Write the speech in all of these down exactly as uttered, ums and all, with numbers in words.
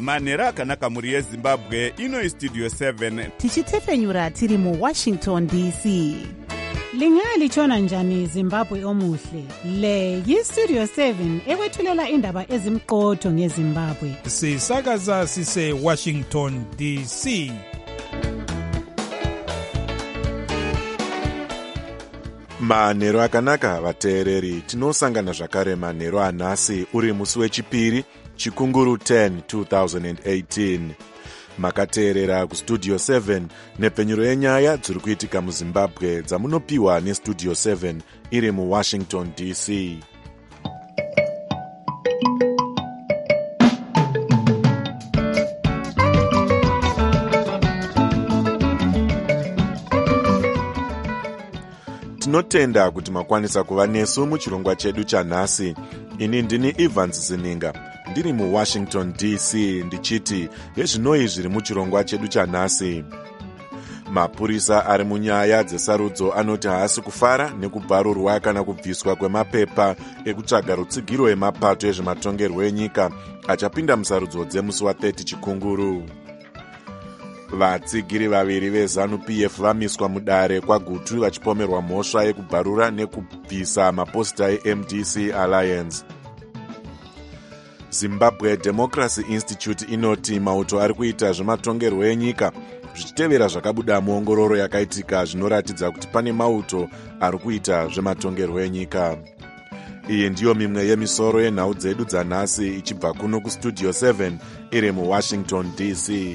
manhero akanaka mhuri yezimbabwe. Ino istudio seven tichitefenyura tiri muwashington D C. Lingalitshona njani Zimbabwe omuhle? Le yistudio seven ekwethulela indaba ezimqotho ngeZimbabwe. Sisakaza sise Washington D C. Manhero akanaka vateereri, tinosangana zvakare manhero anhasi uri musi wechipiri chikunguru ten twenty eighteen. Makateerera kustudio seven nepfenyuro yenyaya dziri kuitika muZimbabwe dzamunopiwa nestudio seven iri muWashington D C. Tinotenda kuti makwanisa kuva nesu muchirongwa chedu chanhasi. Ini ndini Evans Zininga, ndiri muWashington D C, ndichiti yezvinoi zviri muchirongwa chedu chanhasi. Mapurisa ari munyaya dzesarudzo anoti haasi kufara nekubvarurwa kana kubviswa kwemapepa ekutsvaga rutsigiro emapato ezvematongerwo enyika achapinda musarudzo dzemusi wa-thirty chikunguru. Vatsigiri vaviri veZANU P F vamiswa mudare kwagutu vachipomerwa mhosva yekubvarura nekubvisa maposita eM D C Alliance. Zimbabwe Democracy Institute inoti mauto ari kuita zvematongerwo enyika zvichitevera zvakabuda muongororo yakaitika zvinoratidza kuti pane mauto ari kuita zvematongerwo enyika. Iyi ndiyo mimwe yemisoro yenhau dzedu dzanhasi ichibva kuno kustudio seven iri muWashington D C.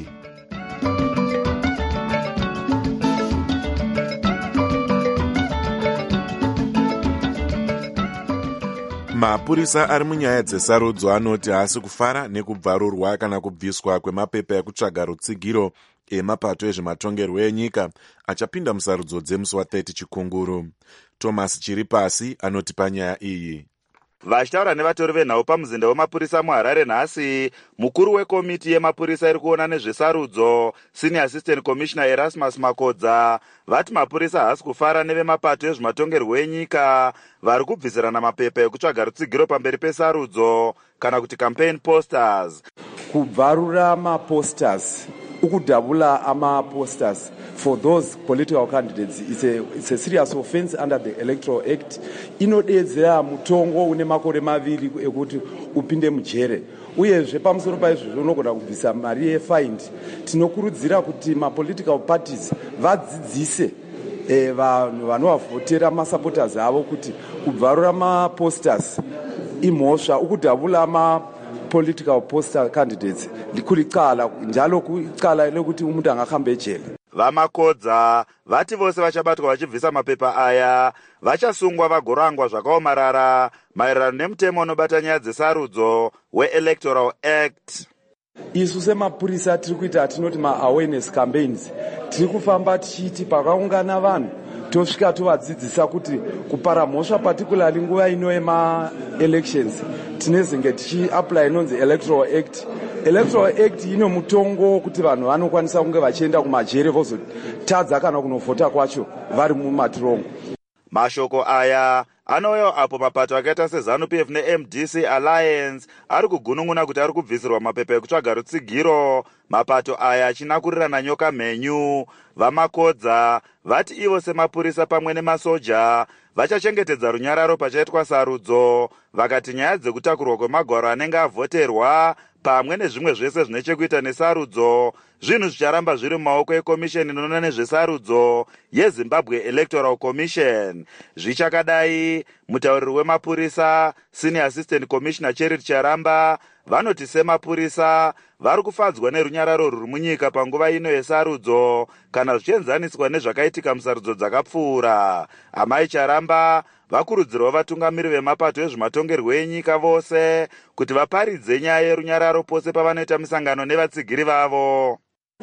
Mapurisa ari munyaya dzesarudzo anoti haasi kufara nekubvarurwa kana kubviswa kwemapepa ekutsvaga rutsigiro emapato ezvematongerwo enyika achapinda musarudzo dzemusi wa-thirty chikunguru. Thomas Chiripasi anoti panyaya iyi. Vachitaura nevatori venhau pamuzinda wemapurisa muHarare nhasi, mukuru wekomiti yemapurisa iri kuona nezvesarudzo, Senior Assistant Commissioner Erasmus Makodza, vati mapurisa haasi kufara nevemapato ezvematongerwo enyika vari kubvisirana mapepa ekutsvaga rutsigiro pamberi pesarudzo kana kuti campaign posters. Kubvarura maposters, ukudhabula amaposters for those political candidates, it's a, it's a serious offense under the Electoral Act. Inodedzera mutongo une makore maviri ekuti upinde mujere. Uyezve pamusoro paizvozvo unogona kubvisa mari yefine. Tinokurudzira kuti mapolitical parties vadzidzise eh, vanhu vanovavhotera masupporters avo kuti kubvarura maposters imhosva, ukudhabula ma political poster candidates likulicala njalo kucala lekuti umuntu angahamba ejele. Vamakodza vati vose vachabatwa vachibvisa mapepa aya vachasungwa vagorangwa zvakaomarara maererano nemutemo unobata nyaya dzesarudzo weElectoral Act. Isu semapurisa tiri kuita atinoti ma-awareness campaigns, tiri kufamba tichiti pakaungana vanhu tosvika tovadzidzisa kuti kupara mhosva particularly nguva ino yema-elections tinezenge tichi-apply inonzi Electoral Act. Electoral Act ino mutongo kuti vanhu vanokwanisa kunge vachienda kumajere vozotadza kana kunovhota kwacho vari mumatirongo. Mashoko aya anouya apo mapato akaita seZANU P F neM D C Alliance ari kugunun'una kuti ari kubvisirwa mapepa ekutsvaga rutsigiro, mapato aya achinakurirana nyoka mhenyu. Vamakodza vati ivo semapurisa pamwe nemasoja vachachengetedza runyararo pachaitwa sarudzo, vakati nyaya dzekutakurwa kwemagwaro anenge avhoterwa pamwe nezvimwe zvese zvine chekuita nesarudzo zvinhu zvicharamba zviri mumaoko ekomisheni inoona nezvesarudzo yeZimbabwe Electoral Commission. Zvichakadai, mutauriri wemapurisa Senior Assistant Commissioner Charity Charamba vanoti semapurisa vari kufadzwa nerunyararo ruri munyika panguva ino yesarudzo kana zvichienzaniswa nezvakaitika musarudzo dzakapfuura. Amai Charamba vakurudzirwa vatungamiri vemapato ezvematongerwo enyika vose kuti vaparidze nyaya yerunyararo pose pavanoita misangano nevatsigiri vavo.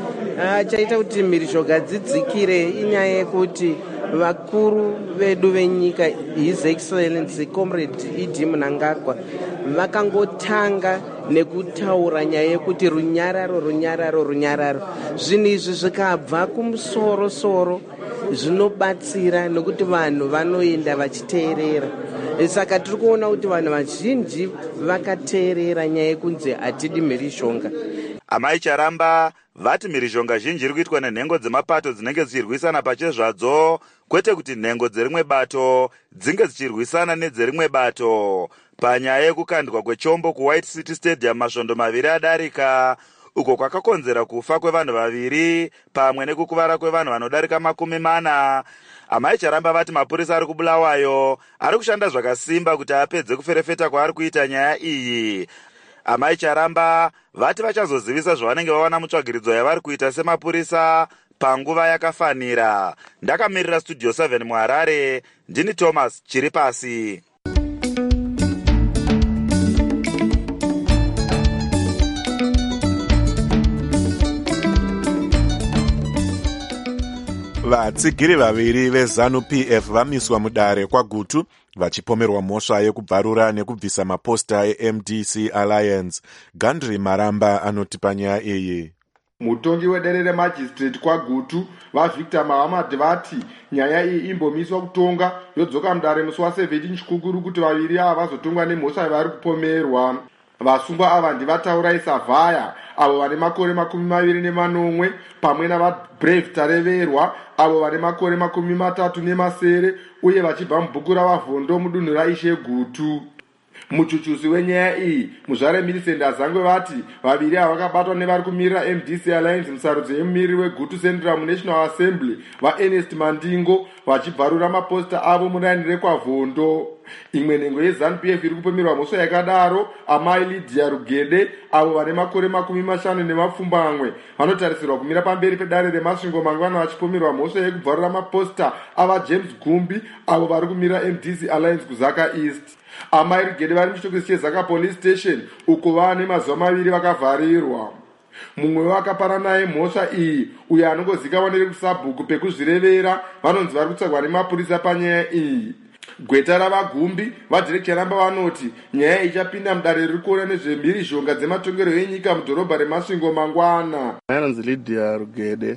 Chaita kuti mhirizhonga dzidzikire inyaya yekuti vakuru vedu venyika His Excellency Comrade Idi Mnangagwa vakangotanga nekutaura nyaya yekuti runyararo runyararo runyararo. Zvinhu izvi zvikabva kumusoro soro zvinobatsira nekuti vanhu vanoenda vachiteerera. Saka tiri kuona kuti vanhu vazhinji vakateerera nyaya yekunzi hatidi mhirizhonga. Amai Charamba vati mhirizhonga zhinji iri kuitwa nenhengo dzemapato dzinenge dzichirwisana pachezvadzo, kwete kuti nhengo dzerimwe bato dzinge dzichirwisana nedzerimwe bato. Panyaya yekukandwa kwechombo kuWhite City Stadium masvondo maviri adarika, uko kwakakonzera kufa kwevanhu vaviri pamwe nekukuvara kwevanhu vanodarika makumi mana. Amai Charamba vati mapurisa ari kuBulawayo ari kushanda zvakasimba kuti apedze kuferefeta kwaari kuita nyaya iyi. Amai Charamba vati vachazozivisa zvavanenge vawana mutsvagiridzo yavari kuita semapurisa panguva yakafanira. Ndakamirira Studio seven muHarare, ndini Thomas Chiripasi. Vatsigiri vaviri veZANU-P F vamiswa mudare kwaGutu vachipomerwa mhosva yekubvarura nekubvisa maposta eM D C Alliance. Gandri Maramba anoti panyaya iyi. Mutongi wedare remajistrate kwaGutu vaVictor Mahamad vati nyaya iyi imbomiswa kutonga yodzoka mudare musi wa17 Chikukuru kuti vaviri ava vazotongwa nemhosva vari kupomerwa. Vasungwa ava ndivataura Isavhaya avo vane makore makumi maviri nemanomwe pamwe navaBrave Tareverwa avo vane makore makumi matatu nemasere uye vachibva mubhuku ravavhondo mudunhu raIshe Gutu. Muchuchusi wenyaya iyi muzvare Millicent Azangwe vati vaviri ava vakabatwa nevari kumirira M D C Alliance musarudzo yemumiriri weGutu Central National Assembly vaErnest Mandingo vachibvarura maposta avo muraini rekwavhondo. Imwe nhengo yeZANU-P F iri kupomerwa mhosva yakadaro amai Lydia Rugede avo vane makore makumi mashanu nemapfumbamwe vanotarisirwa kumira pamberi pedare remasvingo mangwana vachipomerwa mhosva yekubvarura maposta ava James Gumbi avo vari kumira M D C Alliance kuZaka East. Amai Rugede vari muchitokisi cheZaka Police Station uko vane mazuva maviri vakavharirwa. Mumwe wakapara naye mhosva iyi uyo anongozikanwa nerekusabhuku pekuzvirevera vanonzi vari kutsvagwa nemapurisa panyaya iyi. Gweta ravaGumbi vaDirekta Ramba vanoti nyaya ichapinda mudare riri kuona nezvemhirizhonga dzematongero enyika mudhorobha remasvingo mangwana. Anonzi Lydia Rugede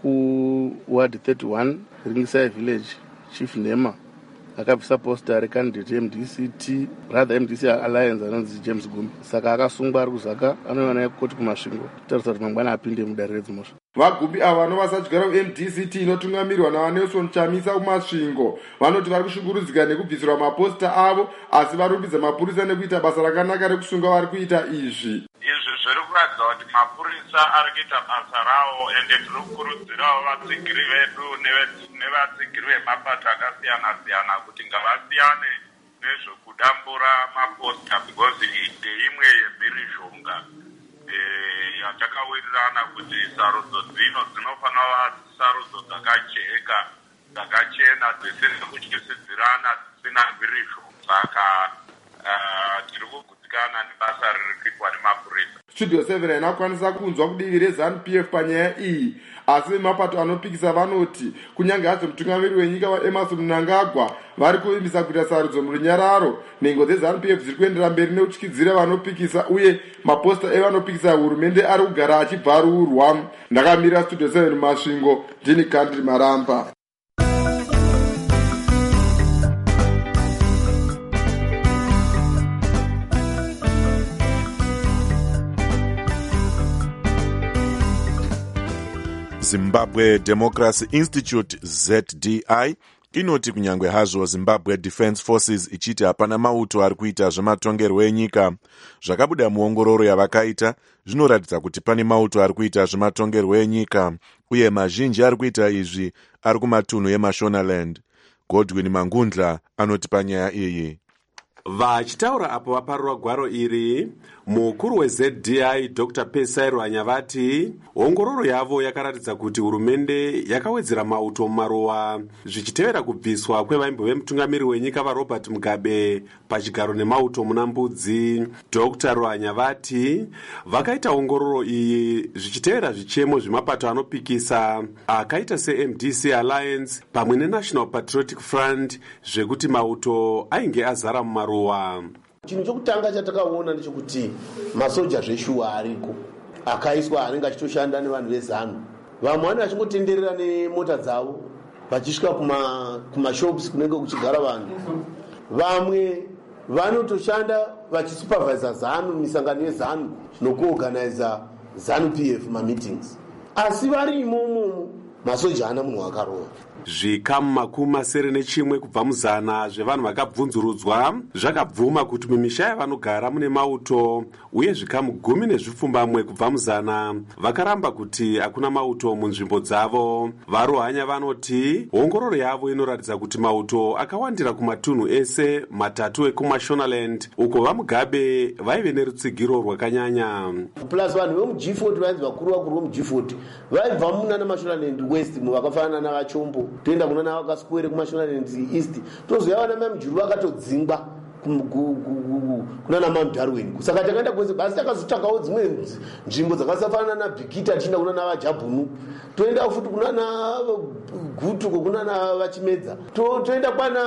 wekuward thirty-one Ringside Village Chief Nema akabvisa posta recandidate M D C T rather M D C Alliance anonzi James Gumbi, saka akasungwa ari kuZaka anouya naye kukoti kumasvingo kutarisa kuti mangwana apinde mudare redzimhosva. VaGumbi ava vanovasadyara kuM D C T inotungamirwa naVanelson Chamisa kumasvingo vanoti vari kushungurudzika nekubvisirwa maposta avo asi varumbidza mapurisa nekuita basa rakanaka rekusunga vari kuita izvi. Izvi zviri kuratidza kuti mapurisa ari kuita basa rawo ende tiri kukurudzirawo vatsigiri vedu nevatsigiri vemapato akasiyana siyana kuti ngavasiyane nezvekudambura maposta because ndeimwe yemhirizhonga yatakawirirana kuti sarudzo dzino dzinofanira sarudzo dzakajeka dzakachena dzisina kutyisidzirana dzisina mhirizhonga. Saka tiri kugutsikana nebasa riri kuitwa nemapurisa. Studio seven inakwanisa kunzwa kudivi reZANU-P F panyaya iyi asi vemapato anopikisa vanoti kunyange hazvo mutungamiri wenyika vaEmmerson Mnangagwa vari kuvimbisa kuita sarudzo murunyararo, nhengo dzeZANU-P F dziri kuendera mberi nekutyidzira vanopikisa uye maposta evanopikisa hurumende ari kugara achibvarurwa. Ndakamirira Studio seven mumasvingo, ndini Gandri Maramba. Zimbabwe Democracy Institute Z D I inoti kunyangwe hazvo Zimbabwe Defence Forces ichiti hapana mauto ari kuita zvematongerwo enyika, zvakabuda muongororo yavakaita zvinoratidza kuti pane mauto ari kuita zvematongerwo enyika uye mazhinji ari kuita izvi ari kumatunhu eMashonaland. Godwin Mangundla anoti panyaya iyi. Vachitaura apo vaparurwa gwaro iri, mukuru weZ D I Doctor Pesai Rwanya vati ongororo yavo yakaratidza kuti hurumende yakawedzera mauto mumaruwa zvichitevera kubviswa kwevaimbo vemutungamiri wenyika vaRobert Mugabe pachigaro nemauto muna Mbudzi. Doctor Rwanya vati vakaita ongororo iyi zvichitevera zvichemo zvemapato anopikisa akaita seM D C Alliance pamwe neNational Patriotic Front zvekuti mauto ainge azara mumaruwa. Chinhu chokutanga chatakaona ndechekuti masoja zveshuwa ariko akaiswa anenge achitoshanda nevanhu vezanu. Vamwe vanenge vachingotenderera nemota dzavo vachisvika kuma kumashops kunenge kuchigara vanhu. Vamwe vanotoshanda vachisupervisa zanu misangano yezanu nokuorganiza ZANU-P F mameetings, asi vari imomo masoja ana munhu wakarova. Zvikamu makumi masere nechimwe kubva muzana zvevanhu vakabvunzurudzwa zvakabvuma kuti mumisha yavanogara mune mauto, uye zvikamu gumi nezvipfumbamwe kubva muzana vakaramba kuti hakuna mauto munzvimbo dzavo. Varohanya vanoti ongororo yavo inoratidza kuti mauto akawandira kumatunhu ese matatu ekumashonaland, uko vamugabe vaive nerutsigiro rwakanyanya. Plus vanhu vemuG forty vainzi vakuru vakuru vemuG forty vaibva munana mashonaland west vakafanana navachombo, toenda kuna navakaswere kumashonaland east, tozoya vana mamujuru vakatodzingwa kunana maMdarwin. Saka takaenda kwese basi takazotsvakawo dzimwe nzvimbo dzakasafanana nabhikita, tichienda kuna navajabhunu, toenda futi kunana gutu kokunana vachimedza, toenda kwana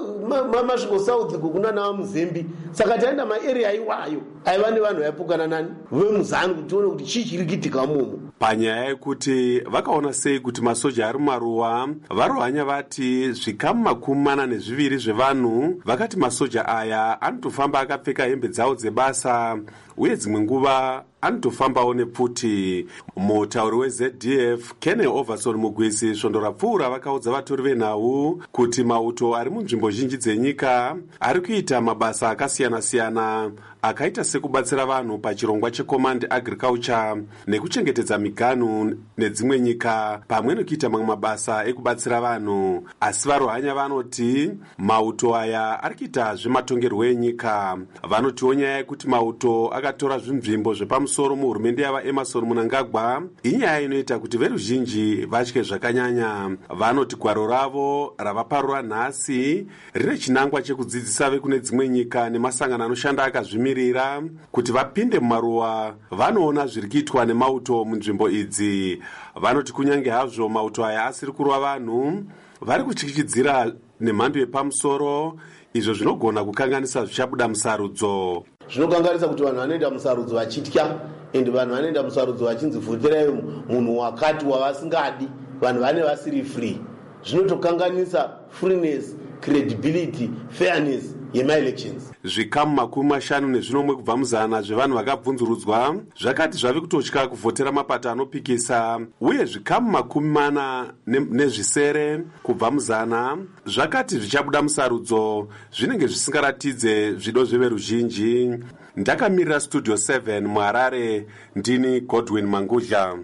masviko south kokunana vamuzembi. Saka taenda maeria iwayo aiva nevanhu vaipukana nani vemuzanu kuti tione kuti chii chiri kuitika momo. Panyaya yekuti vakaona sei kuti masoja ari mumaruwa, varohanya vati zvikamu makumi mana nezviviri zvevanhu vakati masoja aya anotofamba akapfeka hembe dzawo dzebasa, uye dzimwe nguva anotofambawo nepfuti. Mutauri weZ D F Kenneth Overson Mugwisi svondo rapfuura vakaudza vatori venhau kuti mauto ari munzvimbo zhinji dzenyika ari kuita mabasa akasiyana-siyana akaita sekubatsira vanhu pachirongwa checommand agriculture nekuchengetedza miganhu nedzimwe nyika, pamwe nekuita mamwe mabasa ekubatsira vanhu. Asi varohanya vanoti mauto aya ari kuita zvematongerwo enyika. Vanotiwo nyaya yekuti mauto akatora zvinzvimbo zvepamusoro muhurumende yava Emmerson Mnangagwa inyaya inoita kuti veruzhinji vatye zvakanyanya. Vanoti gwaro ravo ravaparura nhasi rine chinangwa chekudzidzisa vekune dzimwe nyika nemasangano anoshanda akazvimirira kuti vapinde mumaruwa vanoona zviri kuitwa nemauto munzvimbo idzi. Vanoti kunyange hazvo mauto aya asiri kurova vanhu, vari kutyityidzira nemhando yepamusoro, izvo zvinogona kukanganisa zvichabuda musarudzo. Zvinokanganisa kuti vanhu vanoenda musarudzo vachitya, ende vanhu vanoenda musarudzo vachinzi vhoterai munhu wakati wavasingadi, vanhu vane vasiri free. Zvinotokanganisa freeness, credibility, fairness yemaelections. Zvikamu makumi mashanu nezvinomwe kubva muzana zvevanhu vakabvunzurudzwa zvakati zvave kutotya kuvhotera mapato anopikisa, uye zvikamu makumi mana nezvisere kubva muzana zvakati zvichabuda musarudzo zvinenge zvisingaratidze zvido zveveruzhinji. Ndakamirira Studio seven muHarare, ndini Godwin Mangudla.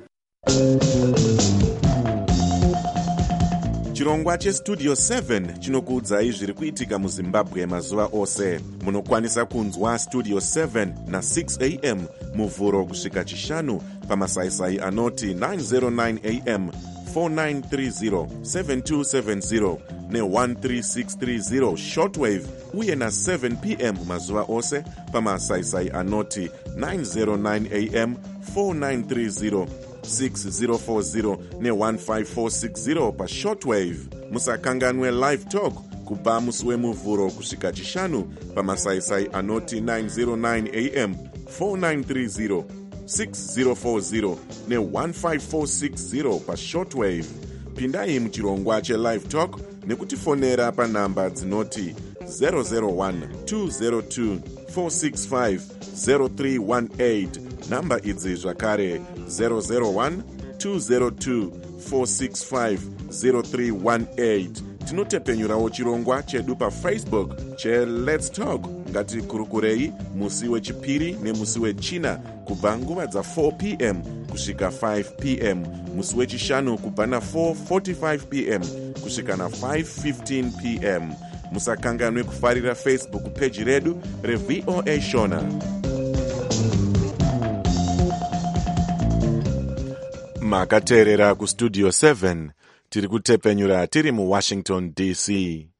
Chirongwa cheStudio seven chinokuudzai zviri kuitika muZimbabwe mazuva ose. Munokwanisa kunzwa Studio seven na six a m muvhuro kusvika chishanu pamasaisai anoti nine oh nine a m, four nine three zero, seven two seven zero ne one three six three zero shortwave, uye na seven p m mazuva ose pamasaisai anoti nine oh nine a m, four nine three zero, six zero four zero ne one five four six zero pa shortwave. Musakanganwe live talk kubva musi wemuvhuro kusvika chishanu pamasaisai anoti nine oh nine a m, four nine three zero, six zero four zero ne one five four six zero pa shortwave. Pindai muchirongwa chelive talk nekutifonera panhamba dzinoti zero zero one, two zero two, four six five, zero three one eight, namba idzi zvakare zero zero one, two zero two, four six five, zero three one eight. Tinotepenyurawo chirongwa chedu paFacebook che Let's Talk. Ngatikurukurei musi wechipiri nemusi wechina kubva nguva dza four p m kusvika five p m, musi wechishanu kubva na four forty-five p m kusvika na five fifteen p m. Musakanganwe kufarira Facebook page redu reV O A Shona. Makateerera kuStudio seven, tiri kutepenyura tiri muWashington D C.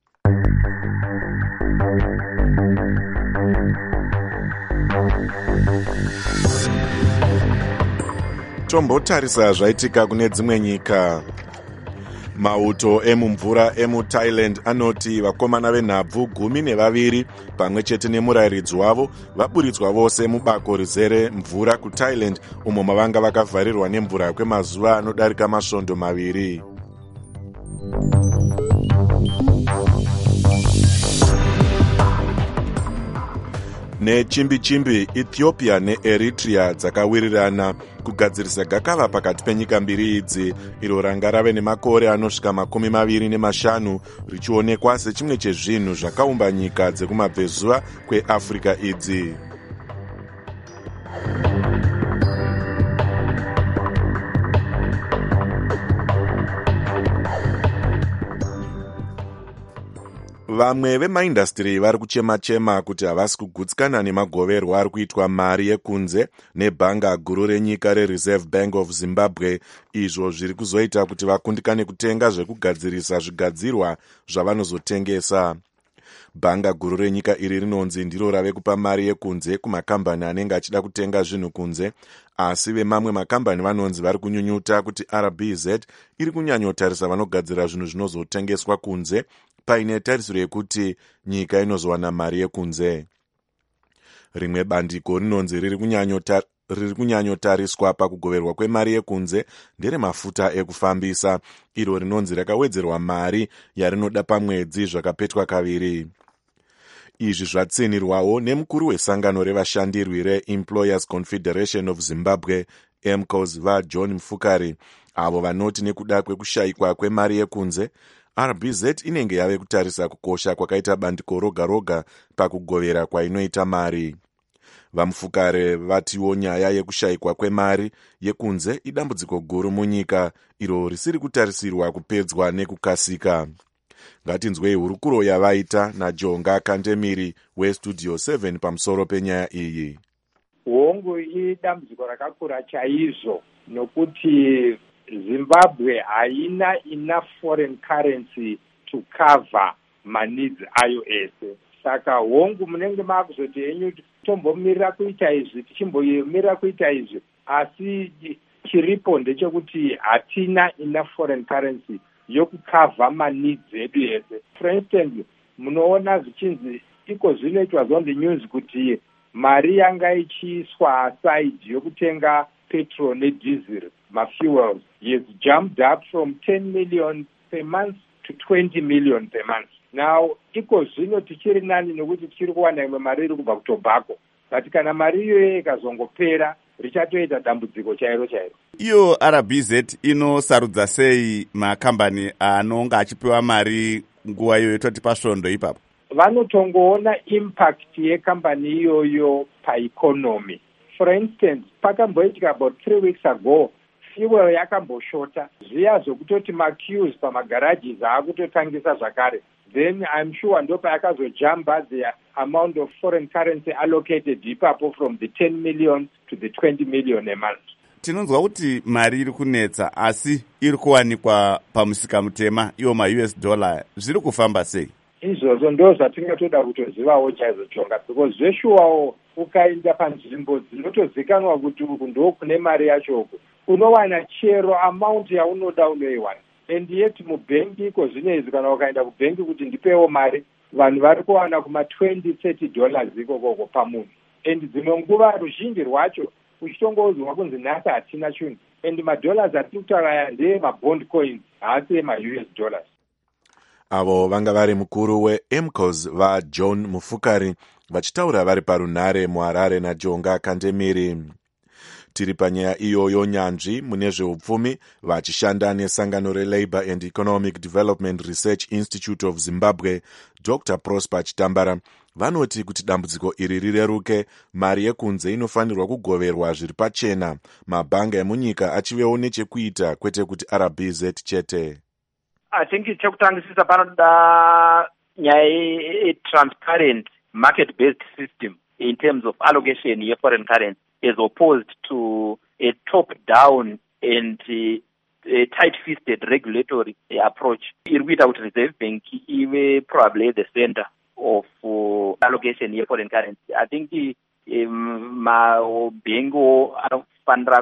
Tombotarisa zvaitika kune dzimwe nyika. Mauto emumvura emuThailand anoti vakomana venhabvu gumi nevaviri pamwe chete nemurayiridzi wavo vaburitswa vose mubako rizere mvura kuThailand, umo mavanga vakavharirwa nemvura kwemazuva anodarika masvondo maviri. nechimbi-chimbi ethiopia neeritrea dzakawirirana kugadzirisa gakava pakati penyika mbiri idzi, iro ranga rave nemakore anosvika makumi maviri nemashanu richionekwa sechimwe chezvinhu zvakaumba nyika dzekumabvezuva kweafrica idzi. Vamwe vemaindastiri vari kuchema-chema kuti havasi kugutsikana nemagoverwa ari kuitwa mari yekunze nebhanga guru renyika rereserve bank of zimbabwe, izvo zviri kuzoita kuti vakundikane kutenga zvekugadzirisa zvigadzirwa zvavanozotengesa. Bhanga guru renyika iri rinonzi ndiro rave kupa mari yekunze kumakambani anenge achida kutenga zvinhu kunze, asi vemamwe makambani vanonzi vari kunyunyuta kuti R B Z iri kunyanyotarisa vanogadzira zvinhu zvinozotengeswa kunze paine tarisiro yekuti nyika inozowana mari yekunze. Rimwe bandiko rinonzi riri kunyanyota riri kunyanyotariswa pakugoverwa kwemari yekunze nderemafuta ekufambisa, iro rinonzi rakawedzerwa mari yarinoda pamwedzi zvakapetwa kaviri. Izvi zvatsinirwawo nemukuru wesangano revashandirwi reEmployers Confederation of Zimbabwe M C O S vaJohn Mufukari, avo vanoti nekuda kwekushayikwa kwemari yekunze R B Z inenge yave kutarisa kukosha kwakaita bandiko roga roga pakugovera kwainoita mari. Vamufukare vatiwo nyaya yekushayikwa kwemari yekunze idambudziko guru munyika, iro risiri kutarisirwa kupedzwa nekukasika. Ngatinzwei hurukuro yavaita naJonga Kandemiri weStudio seven pamusoro penyaya iyi. Hongu idambudziko rakakura chaizvo nokuti Zimbabwe haina enough foreign currency to cover maneeds ayo ese. Saka hongu munenge makuzoti enyu tombomirira kuita izvi tichimbomirira kuita izvi, asi chiripo ndechekuti hatina enough foreign currency yokukava maneeds edu ese. For instance, munoona zvichinzi iko zvinoitwa zonde news kuti mari yanga ichiiswa aside yokutenga petrol nediesel mafuels has jumped up from ten million per month to twenty million per month. Now, iko zvino tichiri nani nokuti tichiri kuwana imwe mari iri kubva kutobacco. But kana mari iyoyo ikazongopera richatoita dambudziko chairo chairo. Iyo R B Z inosarudza sei makambani anonga achipiwa mari nguva iyoyo toti pasvondo ipapo? Vanotongoona impact yekambani iyoyo paeconomy. For instance, pakamboitika about three weeks ago, fuel yakamboshota. Zviya zvokutoti maqueues pamagarages akutotangisa zvakare. Then I'm sure ndopa yakazojamba the amount of foreign currency allocated ipapo from the ten million to the twenty million a month. Tinonzwa kuti mari iri kunetsa asi iri kuwanikwa pamusika mutema, iyo ma-U S dollar, zviri kufamba sei? Izvozvo ndo zvatingatoda kutozivawo chaizvo Jonga, because zveshuwawo ukaenda panzvimbo dzinotozikanwa kuti uku ndo kune mari yachoko, unowana chero amount yaunoda unoiwana. And yet mubhengi iko zvino izvi kana ukaenda kubhengi kuti ndipewo mari, vanhu vari kuwana kuma twenty thirty dollars ikokoko pamunhu. And dzimwe nguva ruzhinji rwacho uchitongoudzwa kunzi nhasi hatina chinhu. And madollars atiri kutaura ndeye mabond coins, haasi ema-U S dollars. Avo vanga vari mukuru weM C O S vaJohn Mufukari vachitaura vari parunhare muHarare naJonga Kandemiri. Tiri panyaya iyoyo, nyanzvi mune zveupfumi vachishanda nesangano reLabour and Economic Development Research Institute of Zimbabwe, Doctor Prosper Chitambara, vanoti kuti dambudziko iri rireruke, mari yekunze inofanirwa kugoverwa zviri pachena, mabhanga emunyika achivewo nechekuita, kwete kuti R B Z chete. I think chekutangisisa panoda nyaya ye-transparent market-based system in terms of allocation ye foreign currency, as opposed to a top-down and uh, a tight-fisted regulatory approach. Iri kuita kuti Reserve Bank ive probably the center of uh, allocation ye foreign currency. I think um, mabhengo anofanira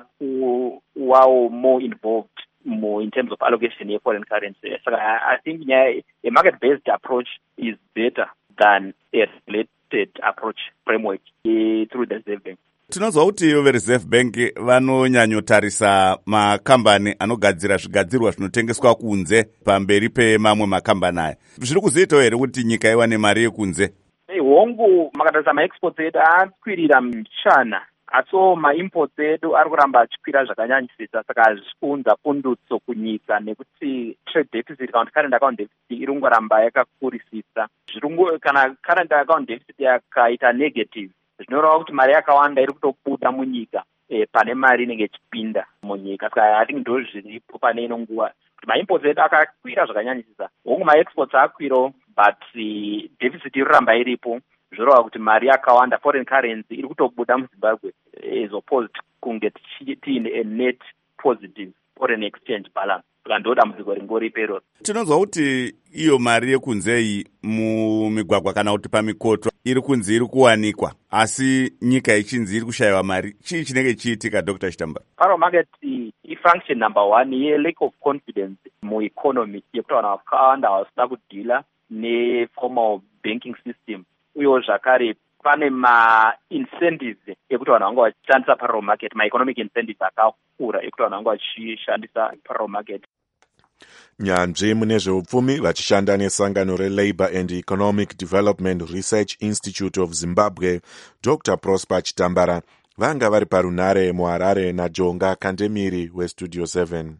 kuwawo more involved more in terms of allocation of foreign currency. So I, I think yeah, a market-based approach is better than a regulated approach framework uh, through the Reserve Bank. Tinozwa kuti ivo veReserve Bank vanonyanyotarisa makambani anogadzira zvigadzirwa zvinotengeswa kunze pamberi pemamwe makambani aya. Zviri kuzoitawo here kuti nyika iwane mari yekunze? Hongu zvishungu makatarisa maexports edu akwirira muchana, asiwo maimports edu ari kuramba achikwira zvakanyanyisisa. Saka hazviunza pundutso kunyika nekuti trade deficit kana current account deficit iri kungoramba yakakurisisa. Zvirungu kana current account deficit yakaita negative, zvinoreva kuti mari yakawanda iri kutobuda munyika e, pane mari inenge ichipinda munyika. Saka I think ndo zviripo pane ino nguva kuti maimports edu akakwira zvakanyanyisisa. Hongu maexports akwiro but uh, deficit iri kuramba iripo. Zvoreva kuti mari yakawanda foreign currency iri kutobuda muZimbabwe as opposed kunge tiine a net positive foreign exchange balance. Saka ndo dambudziko ringoripo iroro. Tinonzwa kuti iyo mari yekunze iyi mumigwagwa kana kuti pamikoto iri kunzi iri kuwanikwa, asi nyika ichinzi iri kushayiwa mari. Chii chinenge chiitika Doctor Chitambara? Paro market i-function number one ye-lack of confidence mu-economy yekuti vanhu vakawanda havasina kudhila ne-formal banking system. Uyo zvakare pane ma-incentives ekuti vanhu vanga vachishandisa parallel market, ma-economic incentives akakura ekuti vanhu vanga vachishandisa parallel market. Nyanzvi mune zveupfumi vachishanda nesangano reLabour and Economic Development Research Institute of Zimbabwe, Doctor Prosper Chitambara, vanga vari parunare muHarare naJonga Kandemiri weStudio seven.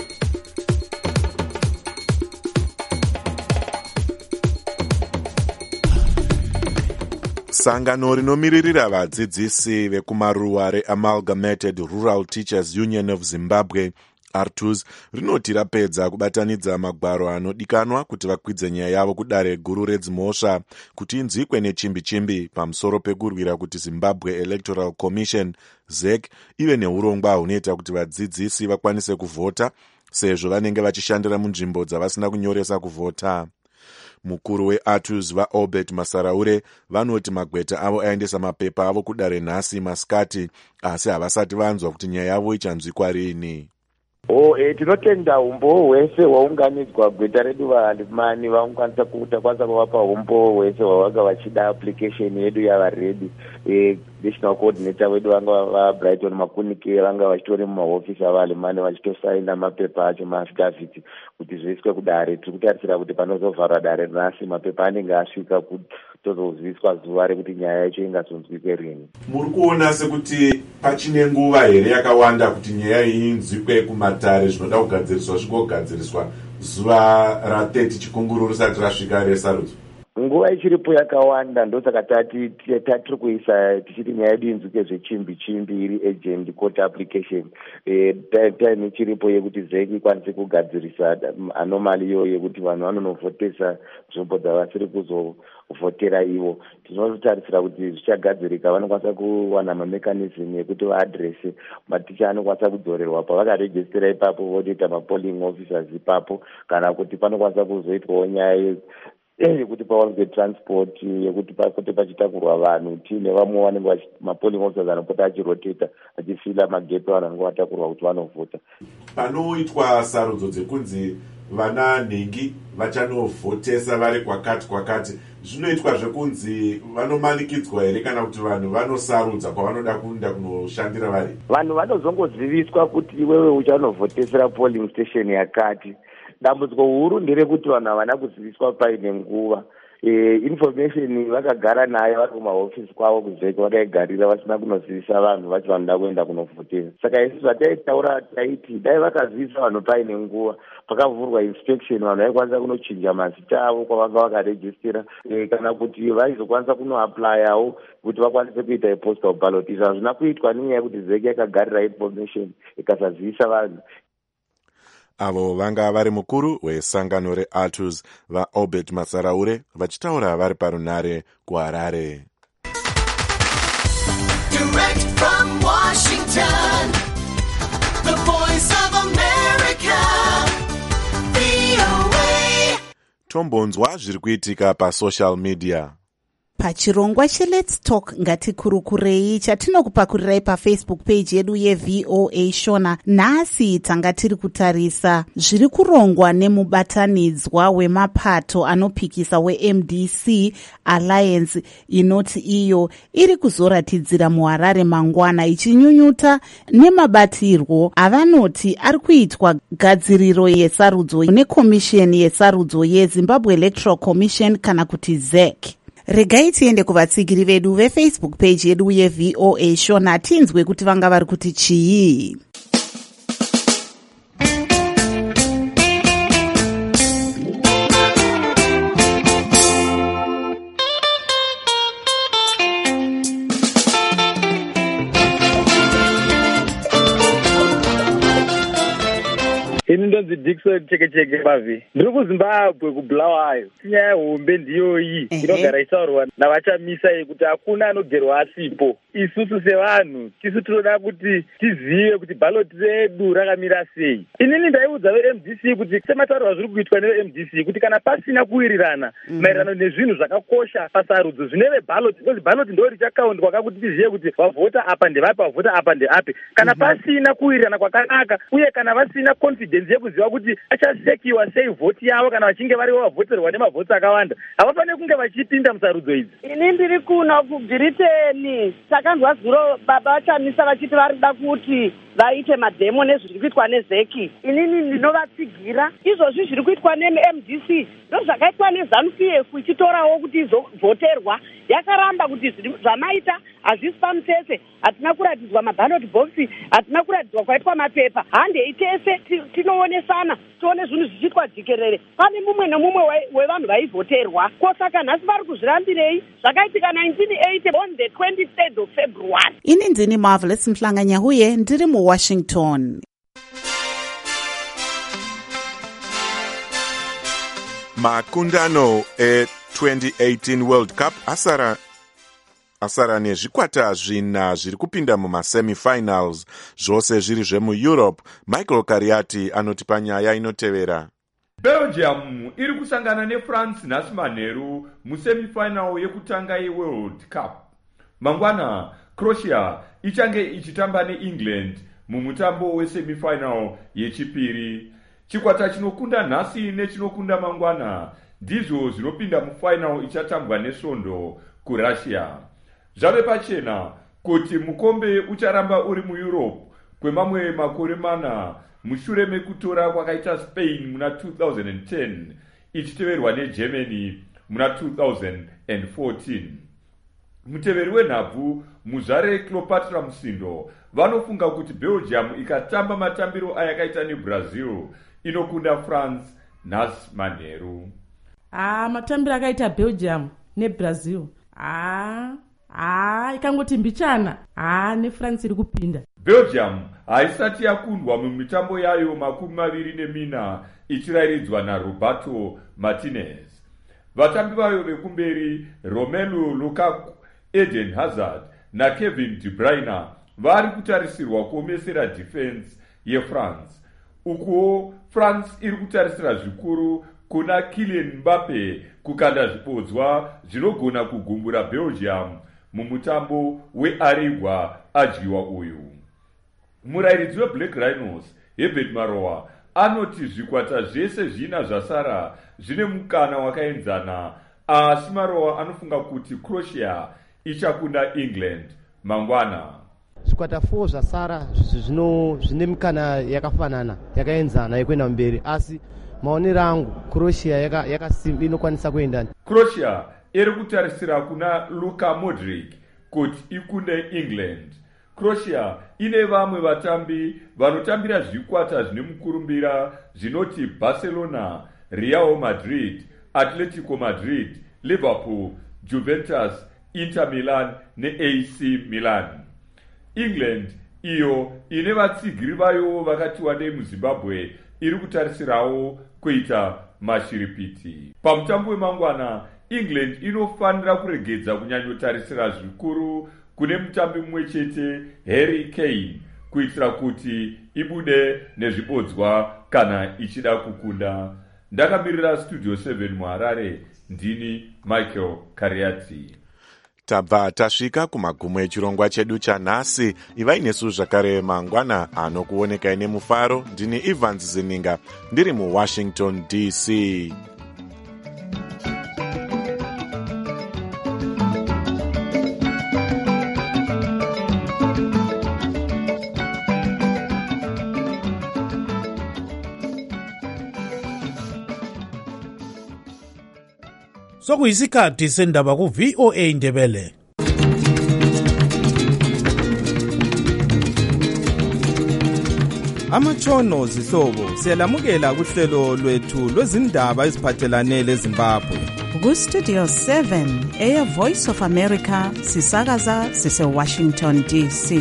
Sangano rinomiririra vadzidzisi vekumaruwa reAmalgamated Rural Teachers Union of Zimbabwe, R T U Z, rinoti rapedza kubatanidza magwaro anodikanwa kuti vakwidze nyaya yavo kudare guru redzimhosva kuti inzwikwe nechimbi-chimbi pamusoro pekurwira kuti Zimbabwe Electoral Commission Z E C ive neurongwa hunoita kuti vadzidzisi vakwanise kuvhota sezvo vanenge vachishandira munzvimbo dzavasina kunyoresa kuvhota. Mukuru weR T U Z vaObert Masaraure vanoti magweta avo aendesa mapepa avo kudare nhasi masikati, asi havasati vanzwa kuti nyaya yavo ichanzwikwa rini. Oh, eh, tinotenda umbo hwese hwaunganidzwa gweta redu vahalimani vaungwanisa kuita kwanisa kuvapa umbo hwese hwavanga vachida application yedu yava ready. Eh, national coordinator wedu vanga vaBrighton Makunike vanga vachitori mumahofisi avahalimani vachitosaina mapepa acho maaffidavit kuti zviiswe kudare. Tiri kutarisira kuti panozovharwa dare nhasi mapepa anenge asvika kuti tozoziviswa zuva rekuti nyaya yacho ingazonzwike rini. Muri kuona sekuti pachine nguva here yakawanda kuti nyaya iyi inzwikwe kumatare zvinoda kugadziriswa zvigogadziriswa zuva rathirty chikunguru risati rasvika resarudzo? Nguva ichiripo yakawanda, ndosaka tati tiri kuisa tichiti nyaya yedu inzwike zvechimbi-chimbi iri agent court application. Eh, time ichiripo yekuti Z E C ikwanise kugadzirisa anomali iyo yekuti vanhu vanonovhotesa nzvimbo dzavasiri kuzovhotera ivo. Tinotarisira kuti zvichagadzirika vanokwanisa kuwana mamechanism yekuti vaadrese maticha anokwanisa kudzorerwa pavakarejistira ipapo votoita mapolling officers ipapo, kana kuti panokwanisa kuzoitwawo nyaya yekuti pawanze transport yekuti pakote pachitakurwa vanhu tiine vamwe vanenge mapolling officers anopota achiroteta achifila magepe vanhu vanenge vatakurwa kuti vanovhota. Panoitwa sarudzo dzekunzi vana nhengi vachanovhotesa vari kwakati kwakati, zvinoitwa zvekunzi vanomanikidzwa here kana kuti vanhu vanosarudza kwavanoda kuenda kunoshandira vari? Vanhu vanozongoziviswa kuti iwewe uchanovhotesera polling station yakati. Dambudziko huru nderekuti vanhu havana kuziviswa paine nguva. E, information vakagara nayo vari kumahofisi kwavo kuzveka vakaigarira vasina kunozivisa vanhu vachi vanoda kuenda kunovhotesa. Saka isi zvataitaura taiti dai vakazivisa vanhu paine nguva, pakavhurwa inspection vanhu vaikwanisa kunochinja mazita avo kwavanga vakarejistira, e, kana kuti vaizokwanisa kunoaplayawo kuti vakwanise kuita ipostal ballot. Izvo hazvina kuitwa nenyaya yekuti Z E C yakagarira information ikasazivisa vanhu. Avo vanga vari mukuru wesangano reR T U Z vaObert Masaraure vachitaura vari parunare kuHarare. Direct from Washington, the voice of America, V O A. Tombonzwa zviri kuitika pasocial media. Pachirongwa cheLet's Talk ngatikurukurei chatinokupakurirai pafacebook page yedu yeV O A Shona. Nhasi tanga tiri kutarisa zviri kurongwa nemubatanidzwa wemapato anopikisa weM D C Alliance, inoti iyo iri kuzoratidzira muHarare mangwana ichinyunyuta nemabatirwo avanoti ari kuitwa gadziriro yesarudzo nekomisheni yesarudzo yeZimbabwe Electoral Commission kana kuti Z E C. Regai tiende kuvatsigiri vedu vefacebook page yedu yeV O A Shona tinzwe kuti vanga vari kuti chii. ini ndonzi Dickson cheke cheke bavi ndiri kuZimbabwe kuBulawayo. Nyaya yehombe ndiyo iyi inogara isaurwa navachamisa kuti hakuna anogerwa asipo. Isusu sevanhu tisu tinoda kuti tizive kuti ballot redu rakamira sei. Inini ndaiudza ve-M D C kuti semataurwa zviri kuitwa neve-M D C kuti kana pasina kuwirirana maererano nezvinhu zvakakosha pasarudzo zvineve ballot, because ballot ndo richakaundwa kakuti tizive kuti vavhota apa ndevapi vavhota apa ndeapi. Kana pasina kuwirirana kwakanaka uye kana vasina confidence yekuziva kuti achasekiwa sei vhoti yavo kana vachinge varivo vavhoterwa nemavhoti akawanda, havafaniri kunge vachipinda musarudzo idzi. Ini ndiri kuno kuBritain takanzwa zuro baba vachamisa vachiti varida kuti vaite madhemo nezviri kuitwa nezeki. Inini ndinovatsigira izvozvi zviri kuitwa ne-M D C ndo zvakaitwa neZANU P F ichitorawo kuti izovhoterwa. Yakaramba kuti zvamaita hazvisi pamutsetse, hatina kuratidzwa maballot box, hatina kuratidzwa kwaitwa mapepa. Handei tese tinoonesana tione zvinhu zvichiitwa jikerere. Pane mumwe nemumwe wevanhu vaivhoterwa. Kosaka nhasi vari kuzvirambirei zvakaitika nineteen eighty on the twenty-third of February. Ini ndini Marvelous Mhlanganyahuye ndiri muWashington. Makundano e-twenty eighteen World Cup asara asara nezvikwata zvina zviri kupinda mumasemifinals, zvose zviri zvemuEurope. Michael Kariati anoti panyaya inotevera. Belgium iri kusangana neFrance nhasi manheru musemifinal yekutanga yeWorld Cup. Mangwana Croatia ichange ichitamba neEngland mumutambo wesemifinal yechipiri. Chikwata chinokunda nhasi nechinokunda mangwana ndizvo zvinopinda mufinal ichatambwa nesvondo kuRussia. Zvave pachena kuti mukombe ucharamba uri muEurope kwemamwe makore mana mushure mekutora kwakaita Spain muna two thousand ten ichiteverwa neGermany muna two thousand fourteen. Muteveri wenhabvu muzvare Cleopatra Musindo vanofunga kuti Belgium ikatamba matambiro ayakaita neBrazil inokunda France nhasi manheru. Ah, matambiro akaita Belgium neBrazil. Ah, ah, ikangoti mbichana. Ah, neFrance iri kupinda. Belgium haisati yakundwa mumitambo yayo makumi maviri nemina ichirayiridzwa naRoberto Martinez. Vatambi vayo vekumberi Romelu Lukaku, Eden Hazard naKevin De Bruyne vari kutarisirwa kuomesera defense yeFrance. Ukuwo France iri kutarisira zvikuru kuna Kylian Mbappe kukanda zvibodzwa zvinogona kugumbura Belgium mumutambo wearigwa adyiwa uyu. Murayiridzi weBlack Rhinos Herbert Maroa anoti zvikwata zvese zvina zvasara zvine mukana wakaenzana, asi Maroa anofunga kuti Croatia ichakunda England mangwana. Zvikwata four zvasara zvino zvine mikana yakafanana yakaenzana yekuenda mberi, asi maonero angu Croatia yaka yakasimba inokwanisa kuenda. Croatia iri kutarisira kuna Luka Modric kuti ikunde England. Croatia ine vamwe vatambi vanotambira zvikwata zvine mukurumbira zvinoti Barcelona, Real Madrid, Atletico Madrid, Liverpool, Juventus, Inter Milan neA C Milan. England iyo ine vatsigiri vayo vakati wandei muZimbabwe iri kutarisirawo kuita mashiripiti. Pamutambo wemangwana England inofanira kuregedza kunyanyotarisira zvikuru kune mutambi mumwe chete Harry Kane kuitira kuti ibude nezvibodzwa kana ichida kukunda. Ndakamirira Studio seven muHarare, ndini Michael Kariati. Tabva tasvika kumagumo echirongwa chedu chanhasi. Ivai nesu zvakare mangwana anokuonekai nemufaro. Ndini Evans Zininga ndiri muWashington D C. sokuyisikhathi sendaba ku-V O A Ndebele. Amatshono zihlobo siyalamukela kuhlelo lwethu lwezindaba eziphathelane leZimbabwe. Ku-Studio seven, Air Voice of America, sisakaza sise-Washington D C.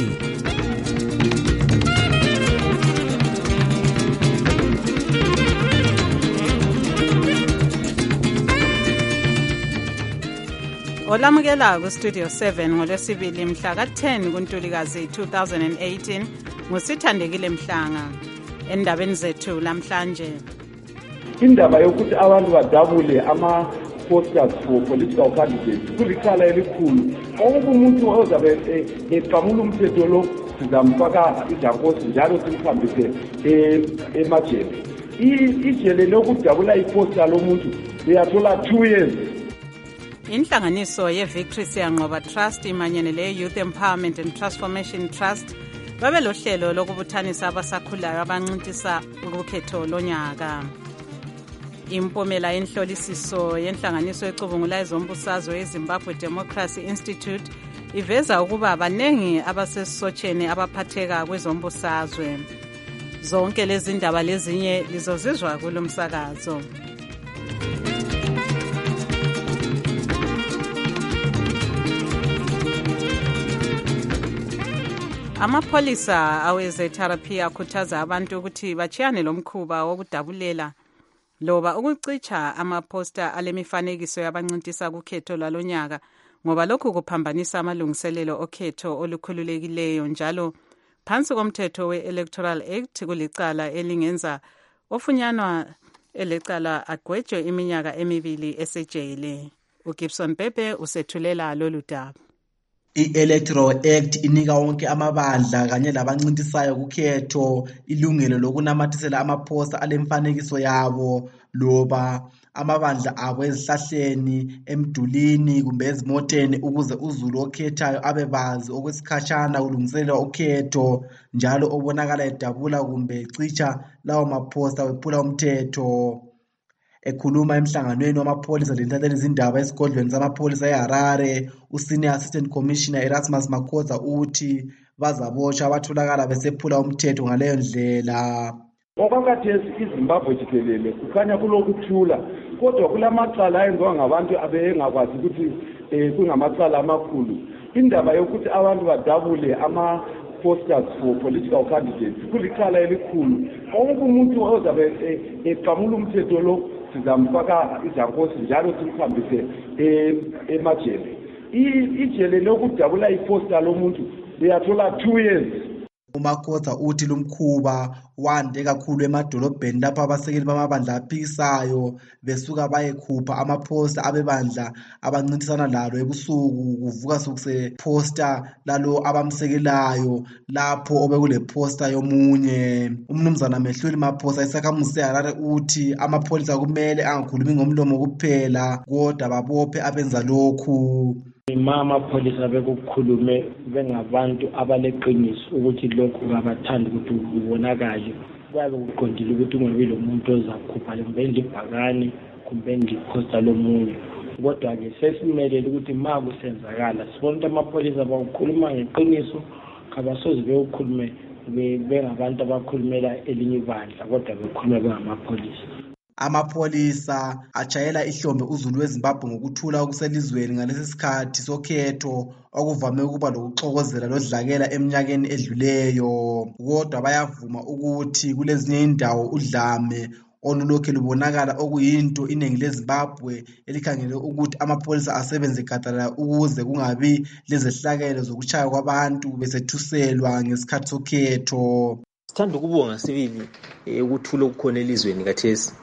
Olamukela ku-Studio seven ngolwesibili mhla ka-ten kuNtulikazi two thousand eighteen ngusithandekile Mhlanga. Endabeni zethu lamhlanje, indaba yokuthi abantu badabule ama-posters for political candidates kulicala elikhulu. Onke umuntu ozabe eqamula umthetho lo sizamfaka ijankosi njalo simhambise emajele. Ijele lokudabula iposter lomuntu uyathola two years. Inhlanganiso ye-Victory Siyanqoba Trust imanyene le-Youth Empowerment and Transformation Trust babe lohlelo lokubuthanisa abasakhulayo abancintisa ukukhetho lonyaka. Impumela yenhlolisiso yenhlanganiso ecubungula ezombusazwe eZimbabwe Democracy Institute iveza ukuba abanengi abasesotsheni abaphatheka kwezombusazwe. Zonke lezi ndaba lezinye lizozizwa kulomsakazo. Amapholisa aweze-therapy akhuthaza abantu ukuthi bachiyane lomkhuba wokudabulela loba ukucicha amaposta alemifanekiso yabancintisa kukhetho lwalonyaka ngoba lokhu kuphambanisa amalungiselelo okhetho olukhululekileyo njalo phansi komthetho we-Electoral Act kulicala elingenza ofunyanwa elecala agwetshwe iminyaka emibili esejele. uGibson Pepe usethulela lolu daba. I-Electoral Act inika wonke amabandla kanye labancintisayo kukhetho ilungelo lokunamathisela amaphosta alemfanekiso yabo loba amabandla abo ezihlahleni, emdulini kumbe ezimoteni ukuze uzulu okhethayo abebazi okwesikhashana kulungiselelwa ukhetho njalo obonakala edabula kumbe ecicha lawo maphosta wephula umthetho. Ekhuluma emhlanganweni wamapholisa lentatheleni izindaba esigodlweni samapholisa eHarare, uSenior Assistant Commissioner Erasmus Makhoza uthi bazabotsha abatholakala besephula umthetho ngaleyo ndlela. Okwakhathesi iZimbabwe jikelele kukhanya kulokuthula kodwa kulamacala ayenziwa ngabantu abengakwazi ukuthi kungamacala amakhulu. Indaba yokuthi abantu badabule ama posters for political candidates kulicala elikhulu. Onke umuntu ozabe eqamula umthetho lo sizamfaka ijankosi njalo simhambise emajele. Ijele lokudabula iposter lomuntu uyathola two years. uMakhoza uthi lumkhuba wande kakhulu emadolobheni lapho abasekeli bamabandla aphikisayo besuka bayekhupha amaphosta abebandla abancintisana lalo ebusuku kuvuka sukuse poster lalo abamsekelayo lapho obekule poster yomunye. Umnumzana Mehluli Maphosa isakhamuzi seHarare uthi amapholisa kumele angakhulumi ngomlomo kuphela kodwa babophe abenza lokhu. Mama amapholisa bekukhulume bengabantu abaleqiniso ukuthi lokhu ngabathanda ukuthi kubonakale. Kwabe kuqondile ukuthi ungabi lo muntu ozakhupha lembe ibhakani kumbe ngiphosta lomunye. Kodwa ke sesimelele ukuthi ma kusenzakala sibona ukuthi amapholisa bakukhuluma ngeqiniso kabasoze bekukhulume bengabantu abakhulumela elinye ibandla kodwa bekhuluma bengamapholisa. Amapholisa ajayela ihlombe uzulu weZimbabwe ngokuthula okuselizweni ngalesi sikhathi sokhetho okuvame ukuba lokuxokozela lodlakela eminyakeni edluleyo kodwa bayavuma ukuthi kulezinye indawo udlame olulokhe lubonakala okuyinto iningi leZimbabwe elikhangele ukuthi amapholisa asebenze gadalala ukuze kungabi lezehlakelo zokuchaya kwabantu besethuselwa ngesikhathi sokhetho. Sithanda ukubonga sibili ukuthula okukhona elizweni kathesi.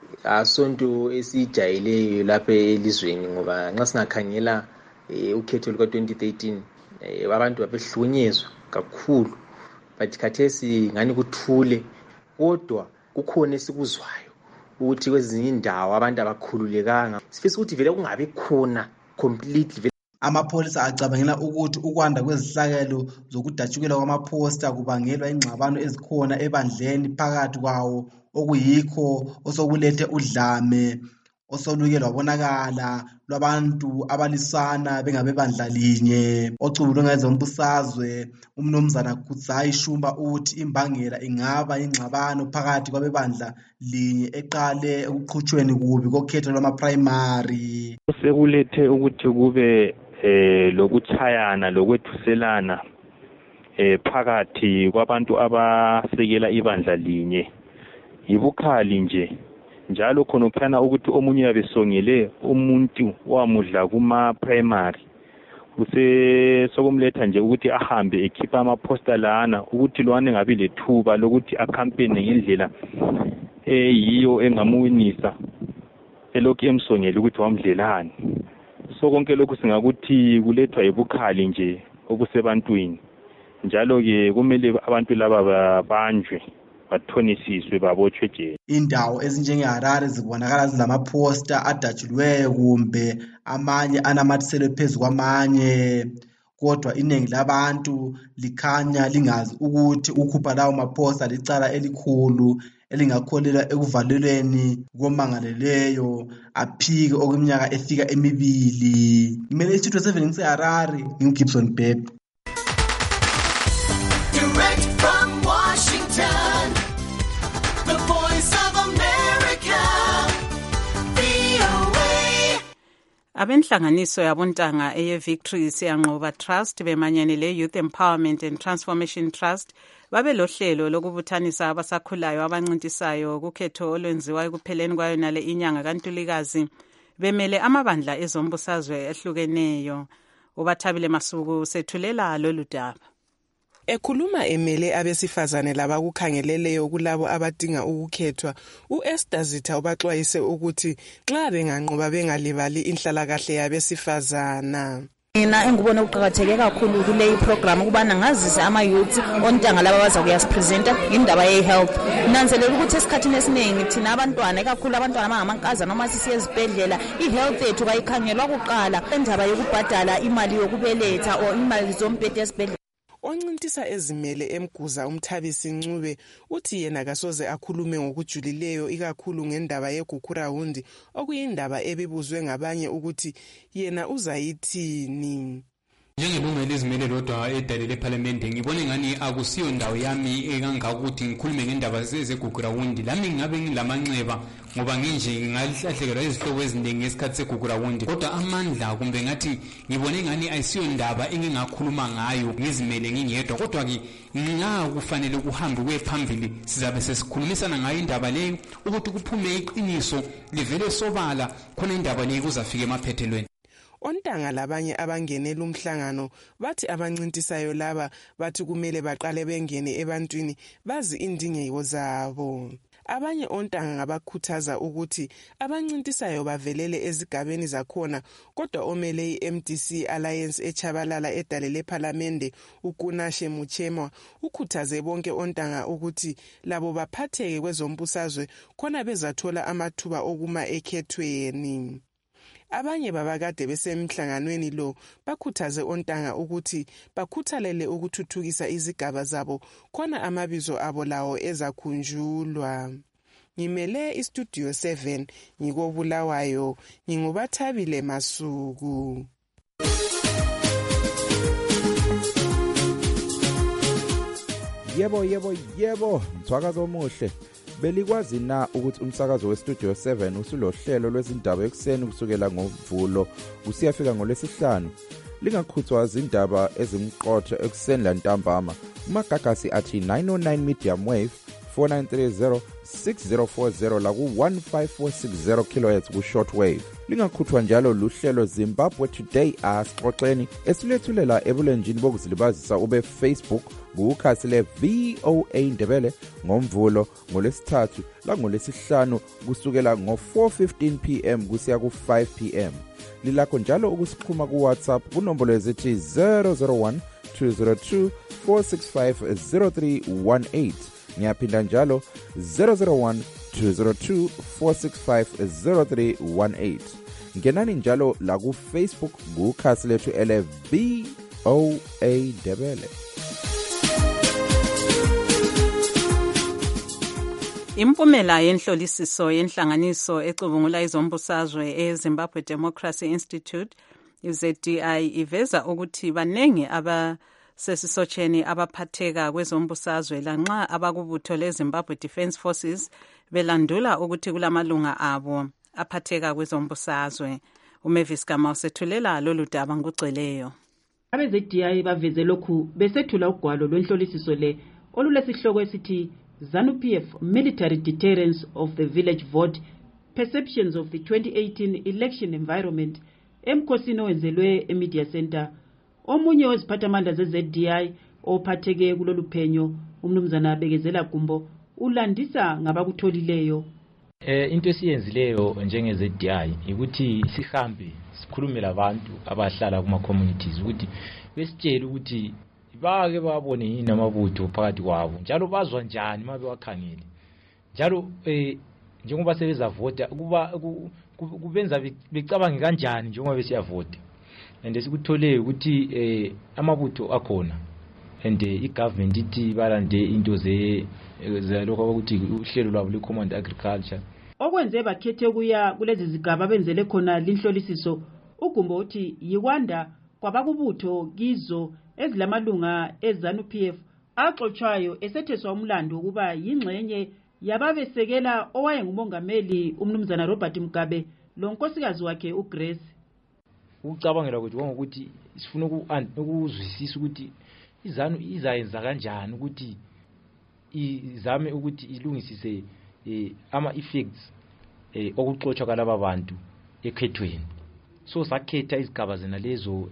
Asonto esijayeleyo lapha elizweni ngoba nxa singakhangela ukhetho luka twenty thirteen abantu babehlukunyezwa kakhulu but khathesi ngani kuthule kodwa kukhona esikuzwayo ukuthi kwezinye indawo abantu abakhululekanga. Sifisa ukuthi vele kungabi khona completely. Amapholisa acabangela ukuthi ukwanda kwezihlakelo zokudatshukelwa kwamaphosta kubangelwa ingxabano ezikhona ebandleni phakathi kwawo okuyikho osokulethe udlame. osoluke lwabonakala lwabantu abalisana bengabebandla linye ocubulwe ngezombusazwe umnumzana Kudzai Shumba uthi imbangela ingaba ingxabano phakathi kwabebandla linye eqale ekuqhutshweni kubi kokhetho lwama-primary. Sekulethe ukuthi kube eh lokuchayana lokwethuselana eh phakathi kwabantu abasekela ibandla linye yibukhali nje njalo khona kuphana ukuthi omunye yabesongele umuntu wamudla kuma primary kuse sokumletha nje ukuthi ahambe ekhipha ama poster lana ukuthi lwane ngabe lethuba lokuthi acampaign ngendlela eyiyo engamuwinisa elokhu emsongela ukuthi wamdlelani. So konke lokhu singakuthi kulethwa yibukhali nje obusebantwini njalo ke kumele abantu laba babanjwe bathonisiswe babotshwe nje. Indawo ezinjengeHarare zibonakala zilamaposter adatshulweyo kumbe amanye anamathiselwe phezu kwamanye kodwa iningi labantu likhanya lingazi ukuthi ukhupha lawo maposter licala elikhulu elingakholela ekuvalelweni komangaleleyo aphike okweminyaka efika emibili. Ngimele isitudio seven ngiseHarare nginguGibson Beb. Direct from Washington, the voice of America, V O A. Abenhlanganiso yabontanga eye-Victory Siyanqoba Trust bemanyane le-Youth Empowerment and Transformation Trust babe lohlelo lokubuthanisa abasakhulayo abancintisayo kukhetho olwenziwa ekupheleni kwayo nale inyanga kaNtulikazi bemele amabandla ezombusazwe ehlukeneyo. Ubathabile Masuku sethulela lolu daba. Ekhuluma emele abesifazane labakukhangeleleyo kulabo abadinga ukukhethwa, uEsther Zitha ubaxwayise ukuthi nxa benganqoba bengalibali inhlalakahle yabesifazana. Mina engibona ukuqhakatheke kakhulu kule program ukubana ngazise ama youth ontanga laba baza kuyasipresenta indaba ye health. Nanzelela ukuthi esikhathini esiningi thina abantwana ekakhulu abantwana abangamankaza noma sisiye ezibhedlela i-health yethu bayikhangelwa kuqala indaba yokubhadala imali yokubeletha o imali zombhede esibhedlela. Oncintisa ezimele emguza uMthabisi Ncube uthi yena kasoze akhulume ngokujulileyo ikakhulu ngendaba yeGukurawundi okuyindaba ebibuzwe ngabanye ukuthi yena uzayithini. Njengelungu elizimele lodwa edalele eParliament ngibona ngani akusiyo ndawo yami ekangaka ukuthi ngikhulume ngendaba zeGukurawundi. Lami ngabe ngilamanxeba ngoba nginje ngalihlahlekelwa izihlobo eziningi ngesikhathi seGukurawundi kodwa amandla kumbe ngathi ngibone ngani ayisiyo indaba engingakhuluma ngayo ngizimele ngingedwa kodwa ke nxa kufanele kuhambe kwephambili sizabe sesikhulumisana ngayo indaba leyo ukuthi kuphume iqiniso livele sobala khona indaba leyo kuzafika emaphethelweni. Ontanga labanye abangenela umhlangano bathi abancintisayo laba bathi kumele baqale bengene ebantwini bazi indingeko zabo. Abanye ontanga ngabakhuthaza ukuthi abancintisayo bavelele ezigabeni zakhona kodwa omele i-M D C Alliance eChabalala edalele eParliament uKunashe Muchema ukhuthaze bonke ontanga ukuthi labo baphatheke kwezombusazwe khona bezathola amathuba okuma ekhethweni. Abanye babakade besemhlanganweni lo bakhuthaze ontanga ukuthi bakhuthalele ukuthuthukisa izigaba zabo khona amabizo abo lawo ezakhunjulwa. Ngimele iStudio seven ngikobulawayo ngingubathabile Masuku. Yebo yebo yebo mthwakazo omuhle. Belikwazi na ukuthi umsakazo weStudio seven usulohlelo lwezindaba ekseni kusukela ngoMvulo usiyafika ngolwesihlanu. Lingakhuthwa izindaba ezimqotho ekseni lantambama. Umagagasi athi nine oh nine medium wave four nine three zero six zero four zero la ku one five four six zero kilohertz ku shortwave. Lingakhuthwa njalo luhlelo Zimbabwe Today asixoxeni esilethulela ebulenjini bokuzilibazisa ube Facebook kukhasi le V O A Ndebele ngoMvulo ngolesithathu la ngolesihlanu kusukela ngo four fifteen p m kusiya ku five p m. Lilakho njalo ukusixhuma ku WhatsApp kunombolo ezithi zero zero one two zero two four six five zero three one eight. Ngiyaphinda njalo zero zero one two zero two four six five zero three one eight. Ngenani njalo la ku Facebook kukhasi lethu ele V O A Ndebele. Impumela yenhlolisiso yenhlanganiso ecubungula izombusazwe eZimbabwe Democracy Institute, Z D I, iveza ukuthi banengi abasesisotsheni abaphatheka kwezombusazwe lanxa abakubutho leZimbabwe Defence Forces belandula ukuthi kulamalunga abo aphatheka kwezombusazwe. uMavis Gama usethulela lolu daba ngugcweleyo. Abe-Z D I baveze lokhu besethula ugwalo lwenhlolisiso le olulesihloko esithi ZANU-P F Military Deterrence of the Village Vote, Perceptions of the twenty eighteen Election Environment, emkhosini owenzelwe eMedia Center. Omunye weziphathamandla ze-Z D I ophatheke kulolu phenyo, umnumzana Bekezela Gumbo, ulandisa ngabakutholileyo. Eh into esiyenzileyo njenge-Z D I ukuthi sihambe sikhulume labantu abahlala kuma communities ukuthi besitshele ukuthi bake babone yini amabutho phakathi kwabo njalo bazwa njani mabe wakhangele njalo eh njengoba sebeza vote kuba kubenza becabanga kanjani njengoba besiyavota and sikutholeke ukuthi eh amabutho akhona and igovernment ithi balande into ze zalokho ukuthi uhlelo lwabo le-command agriculture. Okwenze bakhethe kuya kulezi zigaba benzele khona linhlolisiso, uGumbo uthi yikwanda kwabakubutho kizo ezilamalunga eZANU-P F axotshayo esetheswa umlando ukuba yingxenye yababesekela owayengumongameli umnumzana Robert Mugabe lo nkosikazi wakhe uGrace. Ukucabangela ukuthi ngokuthi sifuna ukuzwisisa ukuthi iZANU izayenza kanjani ukuthi izame ukuthi ilungisise ama effects okuxotsha kalaba bantu ekhethweni. So sakhetha izigaba zena lezo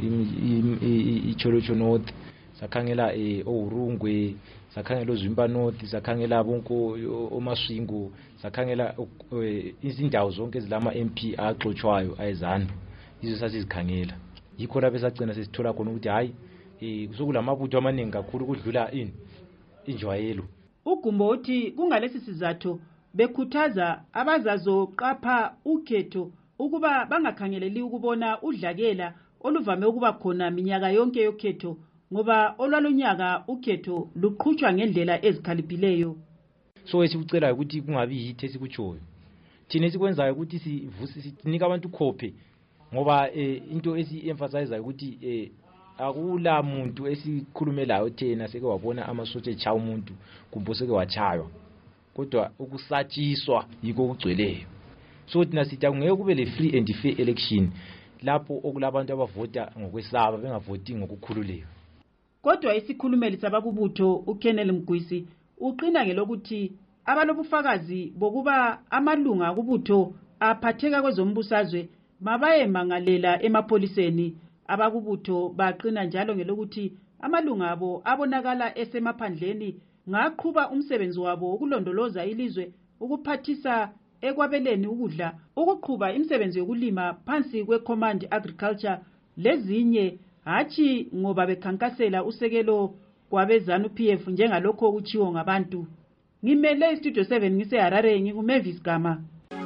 iCholocho North, sakhangela oUrungwe, sakhangela oZimba North, sakhangela bonko oMaswingo, sakhangela izindawo zonke ezilama M P axotshayo ayezana. Izo sasizikhangela. Yikho lapho esagcina sesithola khona ukuthi hayi kuzokulamabutho amaningi kakhulu kudlula ini injwayelo. uGumbo uthi kungalesi sizathu bekhuthaza abazazoqapha ukhetho ukuba bangakhangeleli ukubona udlakela oluvame ukuba khona minyaka yonke yokhetho ngoba olwalunyaka ukhetho luqhutshwa ngendlela ezikhaliphileyo. So esikucela ukuthi kungabi yithi esikutshoyo thina esikwenzayo ukuthi sivuse sinika abantu khophe ngoba into esi-emphasize ukuthi eh akula muntu esikhulumelayo thena seke wabona amasotshe echa umuntu kumbe seke wachaywa kodwa ukusatshiswa yiko kugcweleyo. So thina sithi angeke kube le free and fair election lapho okulabantu abavota ngokwesaba bengavoti ngokukhululeka. Kodwa isikhulumeli sabakubutho uKenneth Mgwisi uqina ngelokuthi abalobufakazi bokuba amalunga kubutho aphatheka kwezombusazwe mabaye mangalela emapholiseni. Abakubutho baqina njalo ngelokuthi amalunga abo abonakala esemaphandleni ngaqhuba umsebenzi wabo ukulondoloza ilizwe, ukuphathisa ekwabeleni ukudla, ukuqhuba imisebenzi yokulima phansi kwe-command agriculture lezinye hathi ngoba bekhankasela usekelo kwabeZANU-P F njengalokho kuchiwo ngabantu. Ngimele iStudio seven ngise Harare ngikuMavis Gama.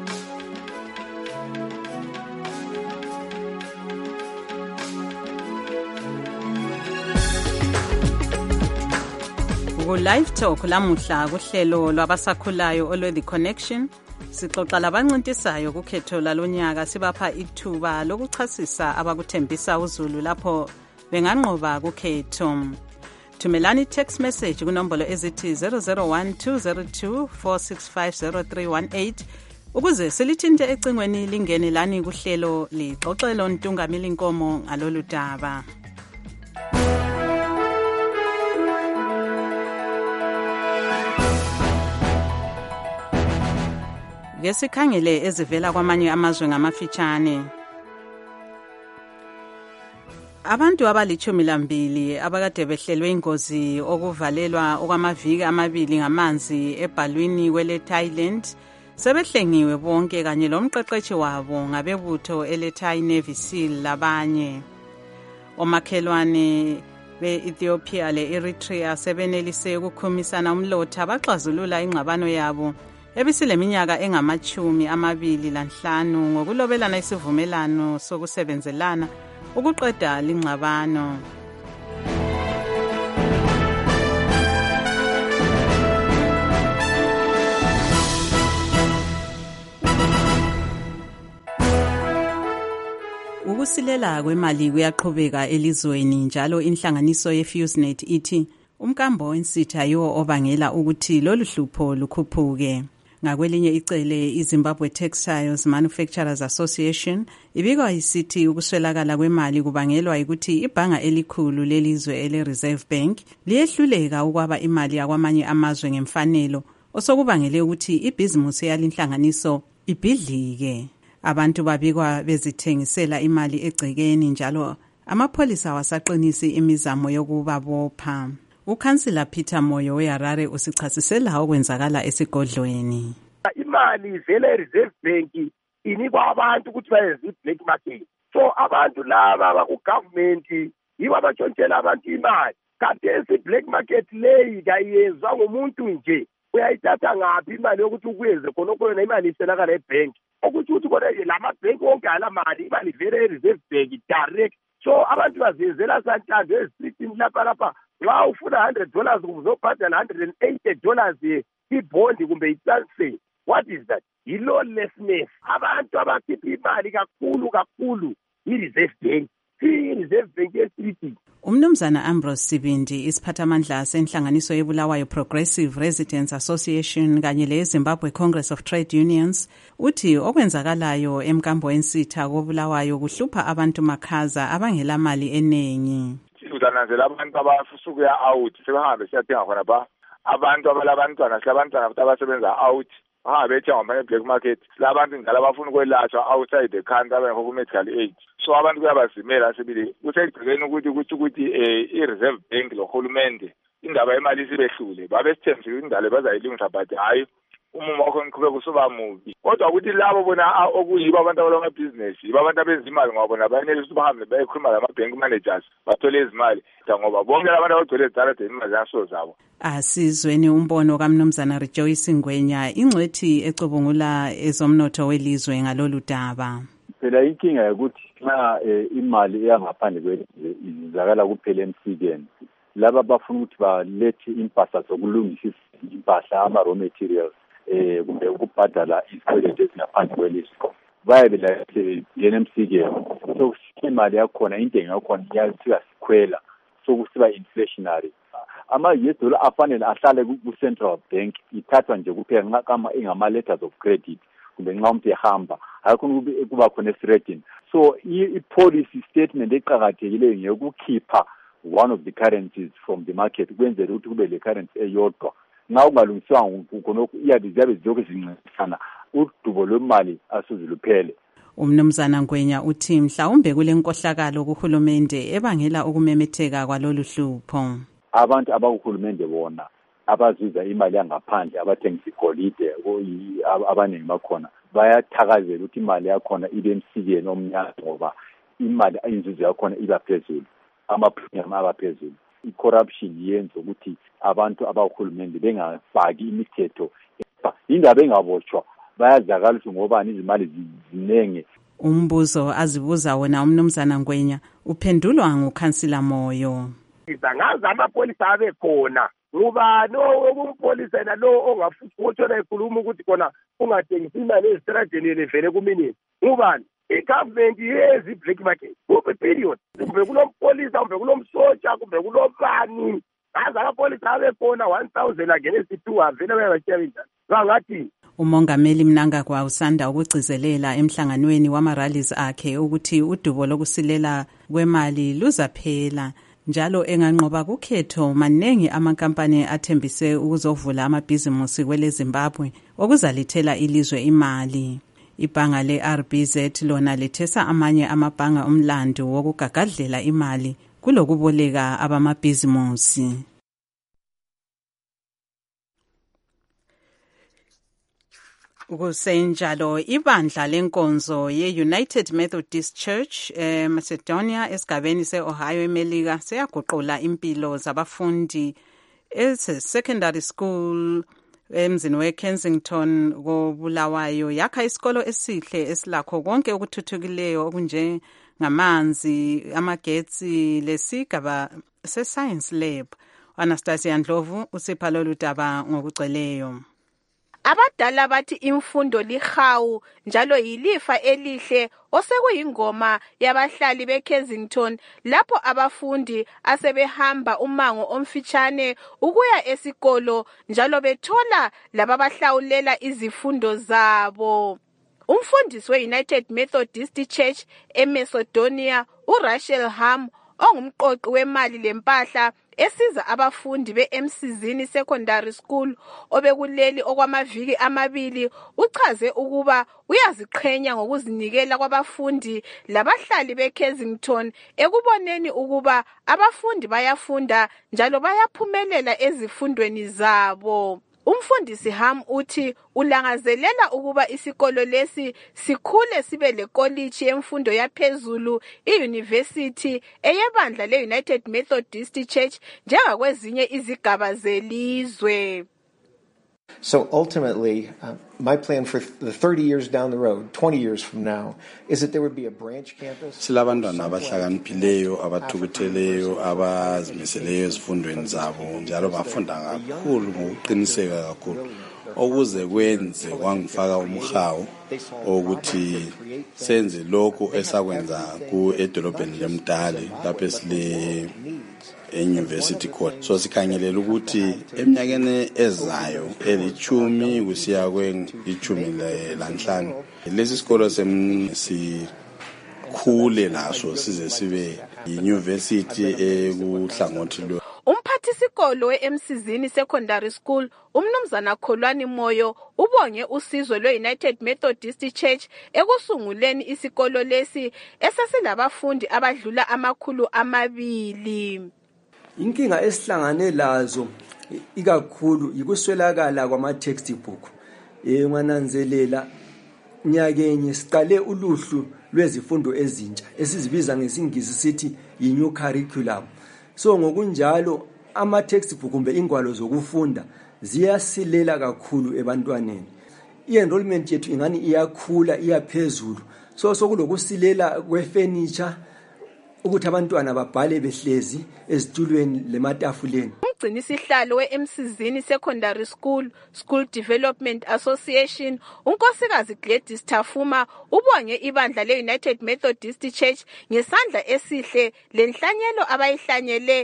Live Talk lamuhla kuhlelo lwabasakhulayo olwe The Connection sixoxa labancintisayo kukhetho lalonyaka sibapha ithuba lokuchasisa abakuthembisa uZulu lapho benganqoba kukhetho. Thumelani text message kunombolo ezithi zero zero one two zero two four six five zero three one eight ukuze silithinte ecingweni lingene lani kuhlelo lixoxelo ntungamili inkomo ngalolu daba. Ngesikhangele ezivela kwamanye amazwe ngamafitshane. Abantu abalichumi lambili abakade behlelwe ingozi okuvalelwa okwamaviki amabili ngamanzi ebhalwini kwele Thailand sebehlengiwe bonke kanye lomqeqeshi wabo ngabebutho eleThai Navy SEAL labanye. Omakhelwane be-Ethiopia le-Eritrea sebenelise ukukhumisana umlotha baxazulula ingxabano yabo ebisile minyaka engamachumi amabili lanhlanu ngokulobelana isivumelano sokusebenzelana ukuqeda lingxabano. Ukusilela kwemali kuyaqhubeka elizweni njalo inhlanganiso ye-FuseNet ithi umkambo wensitha yiwo obangela ukuthi lolu hlupho lukhuphuke. Ngakwelinye icele iZimbabwe Textiles Manufacturers Association ibikwa isithi ukuswelakala kwemali kubangelwa ukuthi ibhanga elikhulu lelizwe ele-Reserve Bank liyehluleka ukwaba imali yakwamanye amazwe ngemfanelo osokubangele ukuthi ibhizimusi yalinhlanganiso ibhidlike. Abantu babikwa bezithengisela imali egcekeni njalo amapholisa wasaqinisi imizamo yokubabopha. Ukhansila Peter Moyo weHarare usichasisela okwenzakala esigodlweni. Imali ivela eReserve Bank inikwa abantu ukuthi bayenze i-black market. So abantu laba baku-government yibo abatshontshela abantu imali. Kanti esi-black market leyi kayenzwa ngumuntu nje. Uyayithatha ngaphi imali yokuthi ukuyenze khonokho yona imali iselakala ebhenki. Ukuthi ukuthi kona lamabhenki wonke alamali imali ivela eReserve Bank direct. So abantu bazenzela sanhlamvu ezisixtini lapha lapha. Nxa ufuna one hundred dollars uzobhadala one hundred eighty dollars ibondi kumbe i-transfer. What is that? I-lawlessness. Abantu abakhipha imali kakhulu kakhulu i-Reserve Bank. I-Reserve Bank yesithi. Umnumzana Ambrose Sibindi isiphathamandla senhlanganiso yebulawayo Progressive Residents Association kanye leZimbabwe Congress of Trade Unions uthi okwenzakalayo emkambo wensitha kobulawayo kuhlupha abantu makhaza abangela mali enengi. Uzananzela abantu abafisa ukuya out sebahambe siyathenga khona ba abantu abalabantwana silabantwana abasebenza out bahambe bethenga ngama black market labantu ngala bafuna ukwelatshwa outside the country abengekho ku medical aid. So abantu kuyabazimela sibili kusegcikeni ukuthi ukuthi ukuthi eh i-Reserve Bank lohulumende indaba yemali sibehlule babe sithembisa indaba bazayilungisa but hayi umumo wakho ngiqhubeka usuba mubi. Kodwa ukuthi labo bona okuyibo abantu abalamabusiness yibo abantu abenza imali ngoba bona bayenele ukuthi bahambe bayekhuluma lama-bank managers bathole izimali ngoba bonke abantu abagcwele ezithalade imali zaso zabo. Asizweni umbono kaMnumzana Rejoice Ngwenya ingcwethi ecubungula ezomnotho welizwe ngalolu daba. Phela inkinga ukuthi nxa imali eyangaphandle kwelizwe izizakala kuphela emsikeni laba bafuna ukuthi balethe impahla zokulungisa impahla ama-raw materials eh kumbe ukubhadala izikweletu ezingaphandle kwelizwe bayabe la yena emsikeni so imali yakhona intengo yakhona iyasiya sikhwela sokusiba inflationary. Ama-U S dollar afanele ahlale ku-Central Bank ithathwa nje kuphela nxa kama ingama-letters of credit kumbe nxa umuntu ehamba hayikhona kuba khona esirating. So i-policy statement eqakathekileyo ngeyokukhipha one of the currencies from the market kwenzela ukuthi kube le currency eyodwa. Nxa ungalungisiwanga khonokho iyabe ziyabe zilokhu zincedisana udubo lwemali asuze luphele. Umnumzana Ngwenya uthi mhlawumbe kule nkohlakalo kuhulumende ebangela ukumemetheka kwalolu hlupho. Abantu abakuhulumende bona abazuza imali yangaphandle abathengisa igolide abaningi bakhona bayathakazela ukuthi imali yakhona ibe emsikeni omnyama ngoba imali inzuzo yakhona iba phezulu ama-premium aba phezulu. I-corruption yenza ukuthi abantu abakuhulumende bengafaki imithetho indaba engabotshwa bayazakala ukuthi ngobani izimali zinenge. Umbuzo azibuza wona umnumzana Ngwenya uphendulwa ngukhansila Moyo. Ngazi amapholisa abe khona ngoba no umpolisa yena lo ongafutshona ekhuluma ukuthi khona ungathengisi imali ezitradeni levele kuminini ngubani i-government yezi black market kumbe period kumbe kulompolisa kumbe kulomsotsha kumbe kulobani ngazi amapholisa abe khona one thousand against two avele bayabashiya njani bangathi. Umongameli Mnangagwa usanda ukugcizelela emhlanganweni wama-rallies akhe ukuthi udubo lokusilela kwemali luzaphela njalo enganqoba kukhetho manengi amakampani athembise ukuzovula amabhizimusi kwele Zimbabwe okuzalithela ilizwe imali. Ibhanga le-R B Z lona lethesa amanye amabhanga omlando wokugagadlela imali kulokuboleka abamabhizimusi. Kusenjalo ibandla lenkonzo ye-United Methodist Church eh, Macedonia esigabeni se-Ohio eMelika seyaguqula impilo zabafundi ese-secondary school emzini we-Kensington koBulawayo yakha isikolo esihle esilakho konke okuthuthukileyo okunjengamanzi amagetsi lesigaba se-science lab. Anastasia Ndlovu usipha lolu daba ngokugcweleyo. Abadala bathi imfundo lihawu njalo yilifa elihle osekuyingoma yabahlali beKensington lapho abafundi asebehamba umango omfitshane ukuya esikolo njalo bethola lababahlawulela izifundo zabo. Umfundisi we-United Methodist Church eMacedonia, uRachel Ham, ongumqoqi wemali lempahla esiza abafundi be-Emsizini Secondary School obekuleli okwamaviki amabili, uchaze ukuba uyaziqhenya ngokuzinikela kwabafundi labahlali beKensington ekuboneni ukuba abafundi bayafunda njalo bayaphumelela ezifundweni zabo. Umfundisi Ham uthi ulangazelela ukuba isikolo lesi sikhule sibe lekoliji yemfundo yaphezulu iuniversity eyebandla le-United Methodist Church njengakwezinye izigaba zelizwe. So ultimately, uh, my plan for the thirty years down the road, twenty years from now, is that there would be a branch campus. Silabantwana abahlakaniphileyo abathukutheleyo abazimiseleyo ezifundweni zabo njalo bafunda kakhulu ngokuqiniseka kakhulu okuze kwenze kwangifaka umhawu ukuthi senze lokho esakwenza ku edolobheni leMdali lapho esile euniversity court. So sikhangelela ukuthi eminyakeni ezayo elichumi kusiya kwelichumi lanhlanu lesi sikolo semsikhule laso size sibe university ekuhlangothi lo. Umphathisikolo we-Emsizini Secondary School umnumzana Kholwani Moyo ubonge usizo lwe-United Methodist Church ekusunguleni isikolo lesi esesilabafundi abadlula amakhulu amabili. Inkinga esihlangane lazo ikakhulu ikuswelakala kwama textbook. Eh ngananzelela nyakenye siqale uluhlu lwezifundo ezintsha esizibiza ngesingisi sithi i-new curriculum. So ngokunjalo ama textbook kumbe ingwalo zokufunda ziyasilela kakhulu ebantwaneni. I-enrollment yethu ingani iyakhula iyaphezulu. So sokulokusilela kwe-furniture ukuthi abantwana babhale behlezi ezitulweni lematafuleni. Umgcini sihlalo we-Emsizini Secondary School School Development Association unkosikazi Gladys Tafuma ubonge ibandla le-United Methodist Church ngesandla esihle lenhlanyelo abayihlanyele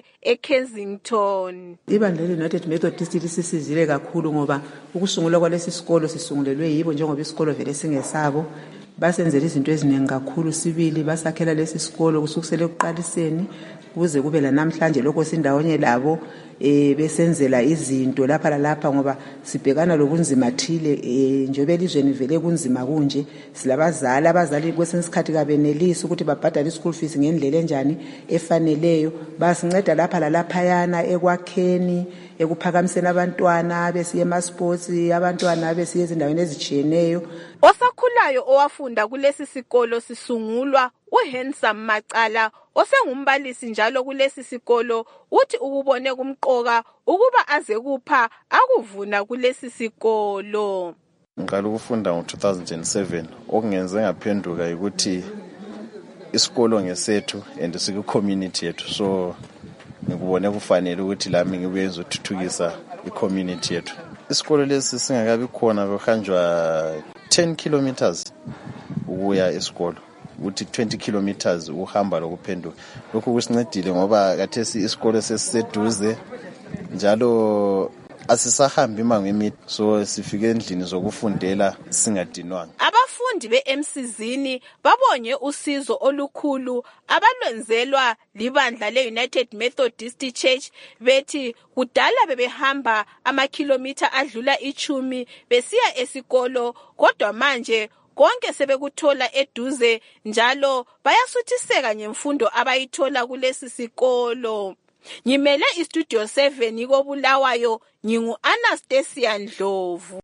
eKensington. Ibandla le-United Methodist lisisizile kakhulu ngoba ukusungulwa kwalesi sikolo sisungulelwe yibo njengoba isikolo vele singesabo. Basenzela izinto eziningi kakhulu sibili basakhela lesi sikolo kusukusele ukuqaliseni kuze kube la namhlanje lokho sindawonye labo eh besenzela izinto lapha lalapha ngoba sibhekana lobunzima thile eh njobe elizweni vele kunzima kunje silabazali abazali kwesensikhathi kabenelisa ukuthi babhadale school fees ngendlela enjani efaneleyo basinceda lapha lalapha yana ekwakheni ekuphakamiseni abantwana besiye ema sports abantwana besiye ezindaweni ezijiyeneyo. Osakhulayo owafunda kulesi sikolo sisungulwa uHandsome Macala osengumbalisi njalo kulesi sikolo uthi ukubone kumqoka ukuba aze kupha akuvuna kulesi sikolo. Ngiqala ukufunda ngo two thousand seven okungenze ngaphenduka ukuthi isikolo ngesethu and siku community yethu so ngikubone kufanele ukuthi lami ngibenze ukuthuthukisa i-community yethu. Isikolo lesi singakabi khona kuhanjwa ten kilometers ukuya esikolo ukuthi twenty kilometers uhamba lokuphenduka. Lokho kusincedile ngoba kathesi isikolo sesiseduze njalo asisahambi imango emide so sifike endlini zokufundela singadinwanga. Abafundi be-Emsizini babonye usizo olukhulu abalwenzelwa libandla le-United Methodist Church bethi kudala bebehamba amakhilomitha adlula ichumi besiya esikolo kodwa manje konke sebekuthola eduze njalo bayasuthiseka ngemfundo abayithola kulesi sikolo. Ngimele istudio seven iko Bulawayo ngingu Anastasia Ndlovu.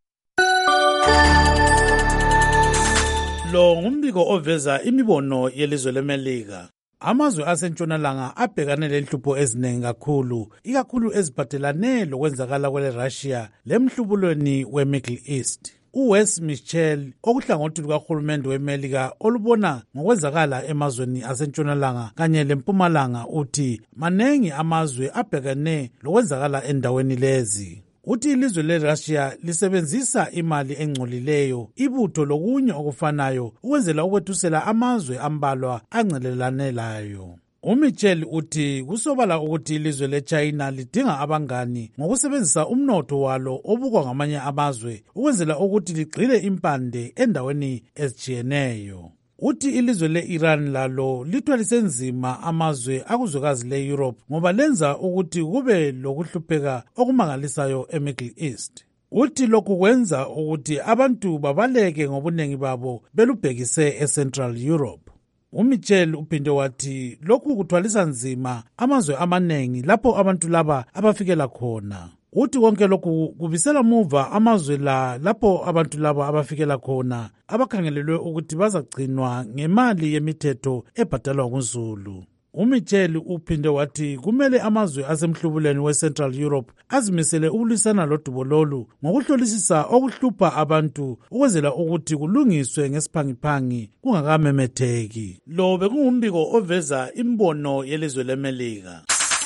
Lo ngumbiko oveza imibono yelizwe leMelika. Amazwe asentshonalanga abhekane lenhlupho eziningi kakhulu, ikakhulu eziphathelane lokwenzakala kwele Russia lemhlubulweni weMiddle East. uWes Mitchell okuhlangothi lukahulumende weMelika olubona ngokwenzakala emazweni asentshonalanga kanye lempumalanga uthi manengi amazwe abhekane lokwenzakala endaweni lezi. Uthi ilizwe leRussia lisebenzisa imali engcolileyo, ibutho lokunye okufanayo ukwenzela ukwethusela amazwe ambalwa ancelelane layo. uMitchell uthi kusobala ukuthi ilizwe leChina lidinga abangani ngokusebenzisa umnotho walo obukwa ngamanye amazwe ukwenzela ukuthi ligxile impande endaweni ezijiyeneyo. Uthi ilizwe le-Iran lalo lithwalise nzima amazwe akuzwekazi le-Europe ngoba lenza ukuthi kube lokuhlupheka okumangalisayo eMiddle East. Uthi lokhu kwenza ukuthi abantu babaleke ngobunengi babo belubhekise eCentral Europe. uMitchell uphinde wathi lokhu kuthwalisa nzima amazwe amanengi lapho abantu laba abafikela khona. Uthi konke lokhu kubisela muva amazwe la lapho abantu laba abafikela khona abakhangelelwe ukuthi bazagcinwa ngemali yemithetho ebhadalwa nguZulu. uMitchell uphinde wathi kumele amazwe asemhlubuleni weCentral Europe azimisele ukulwisana lodubo lolu ngokuhlolisisa okuhlupha abantu ukwenzela ukuthi kulungiswe ngesiphangiphangi kungakamemetheki. Lo bekungumbiko oveza imbono yelizwe leMelika.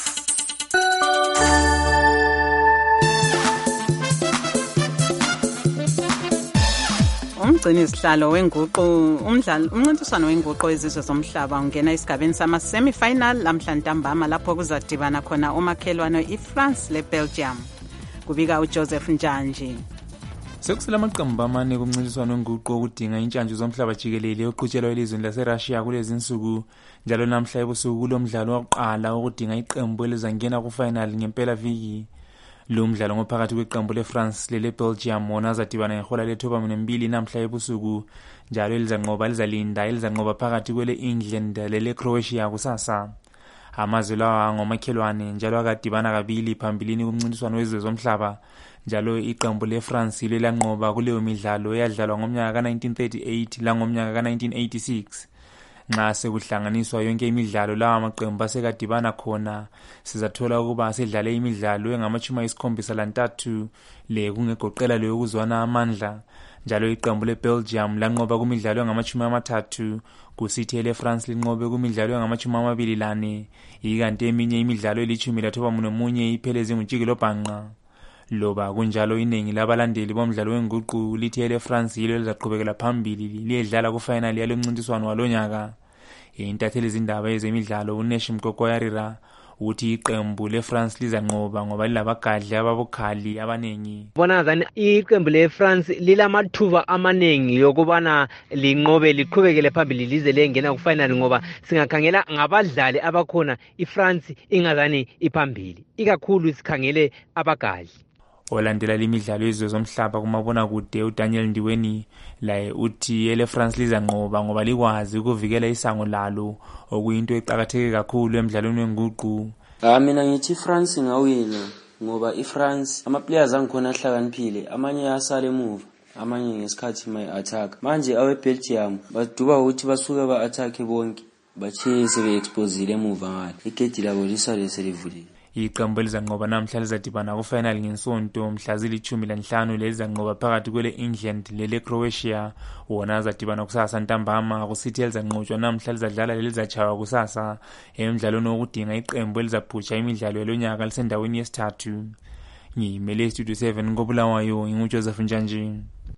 Umgcini isihlalo wenguqu umdlalo umncintiswano wenguqu wezizwe zomhlaba ungena esigabeni sama semi-final lamhla ntambama lapho kuzadibana khona omakhelwane iFrance leBelgium. Kubika uJoseph Njanji. Sekusela amaqembu amane kumncintiswano wenguqu okudinga intshantshi zomhlaba jikelele oqhutshelwa elizweni laseRussia kulezi insuku, njalo namhla ebusuku kulomdlalo wokuqala okudinga iqembu elizangena kufinal ngempela viki. Lo mdlalo ngophakathi kweqembu leFrance lele Belgium wona azadibana ngehola lethoba mbili namhla ebusuku, njalo elizanqoba lizalinda elizanqoba phakathi kwele England lele Croatia kusasa. Amazwe lawa ngomakhelwane njalo akadibana kabili phambilini kumncintiswano wezizwe zomhlaba, njalo iqembu leFrance lelanqoba kuleyo midlalo eyadlalwa ngomnyaka ka nineteen thirty-eight la ngomnyaka ka nineteen eighty-six. Nxa sekuhlanganiswa yonke imidlalo lawa maqembu asekadibana khona, sizathola ukuba asedlale imidlalo engamachumi ayisikhombisa lantathu le kungegoqela leyo kuzwana amandla, njalo iqembu leBelgium lanqoba kumidlalo engamachumi amathathu, kusithi leFrance linqobe kumidlalo engamachumi amabili lane, ikanti eminye imidlalo elithumi lathoba nomunye ipheleze ngutshikilo bhanqa. Loba kunjalo iningi labalandeli bomdlalo wenguqu lithe leFrance yilo lizaqhubekela phambili liyedlala kufinal yalo mncintiswano walonyaka. Intatheli izindaba ezemidlalo uNesh Mkokoyarira uthi iqembu leFrance lizanqoba ngoba lilabagadli ababukhali abanengi. Bona zani iqembu leFrance lilamathuba amanengi yokubana linqobe liqhubekele phambili lize lengena kufinal ngoba singakhangela ngabadlali abakhona iFrance ingazani iphambili, ikakhulu sikhangele abagadli. Olandela limidlalo yezizwe zomhlaba kumabona kude uDaniel Ndiweni laye uthi eleFrance lizanqoba ngoba likwazi ukuvikela isango lalo okuyinto eqhakatheke kakhulu emidlalweni wenguqu. Ah mina ngithi iFrance ingawina ngoba iFrance ama players angikhona ahlakaniphile, amanye asale emuva, amanye ngesikhathi my attack. Manje awe Belgium baduba ukuthi basuke ba attack bonke bathi sebe exposile emuva ngale. Igedi labo lisale selivulile. Iqembu elizanqoba namhla lizadibana kufinal ngesonto mhla zilithumi lanhlanu lelizanqoba phakathi kwele England lele Croatia, wona azadibana kusasa ntambama, kusithi elizanqotshwa namhla lizadlala lelizachawa kusasa emidlalweni wokudinga iqembu elizaphutsha imidlalo yalonyaka lisendaweni yesithathu. Ngimele Studio seven ngobulawayo nguJoseph Njanji.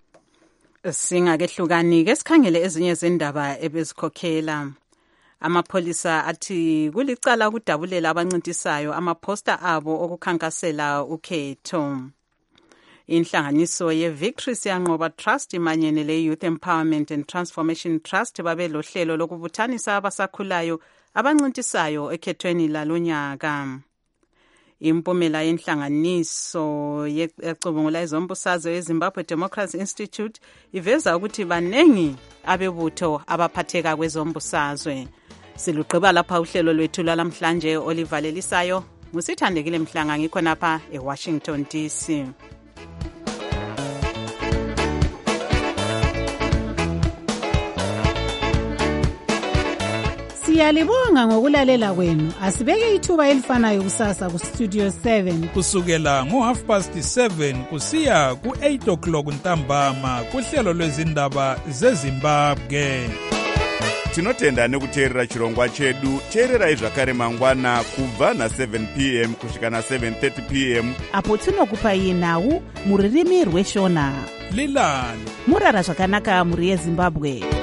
Singakehlukani ke sikhangele ezinye zendaba ebezikhokhela. Amapholisa athi kulicala ukudabulela abancintisayo amaposter abo okukhankasela ukhetho. Inhlanganiso yeVictory Siyanqoba Trust imanyene leYouth Empowerment and Transformation Trust babe lohlelo lokubuthanisa abasakhulayo abancintisayo ekhethweni lalonyaka. Impumela yenhlanganiso yecubungula izombusazwe yeZimbabwe Democracy Institute iveza ukuthi banengi abebutho abaphatheka kwezombusazwe. Siluqhiba lapha uhlelo lwethu lamhlanje olivalelisayo. Musithandekile Mhlanga ngikho napha eWashington D C. Siyalibonga ngokulalela kwenu. Asibeke ithuba elifanayo kusasa ku Studio seven kusukela ngo half past seven kusiya ku eight o'clock ntambama kuhlelo lwezindaba zeZimbabwe. tinotenda nekuteerera chirongwa chedu. Teererai zvakare mangwana kubva na seven p m kusvika na seven thirty p m apo tinokupai nhau mururimi rweshona. Lilani murara zvakanaka muri yeZimbabwe.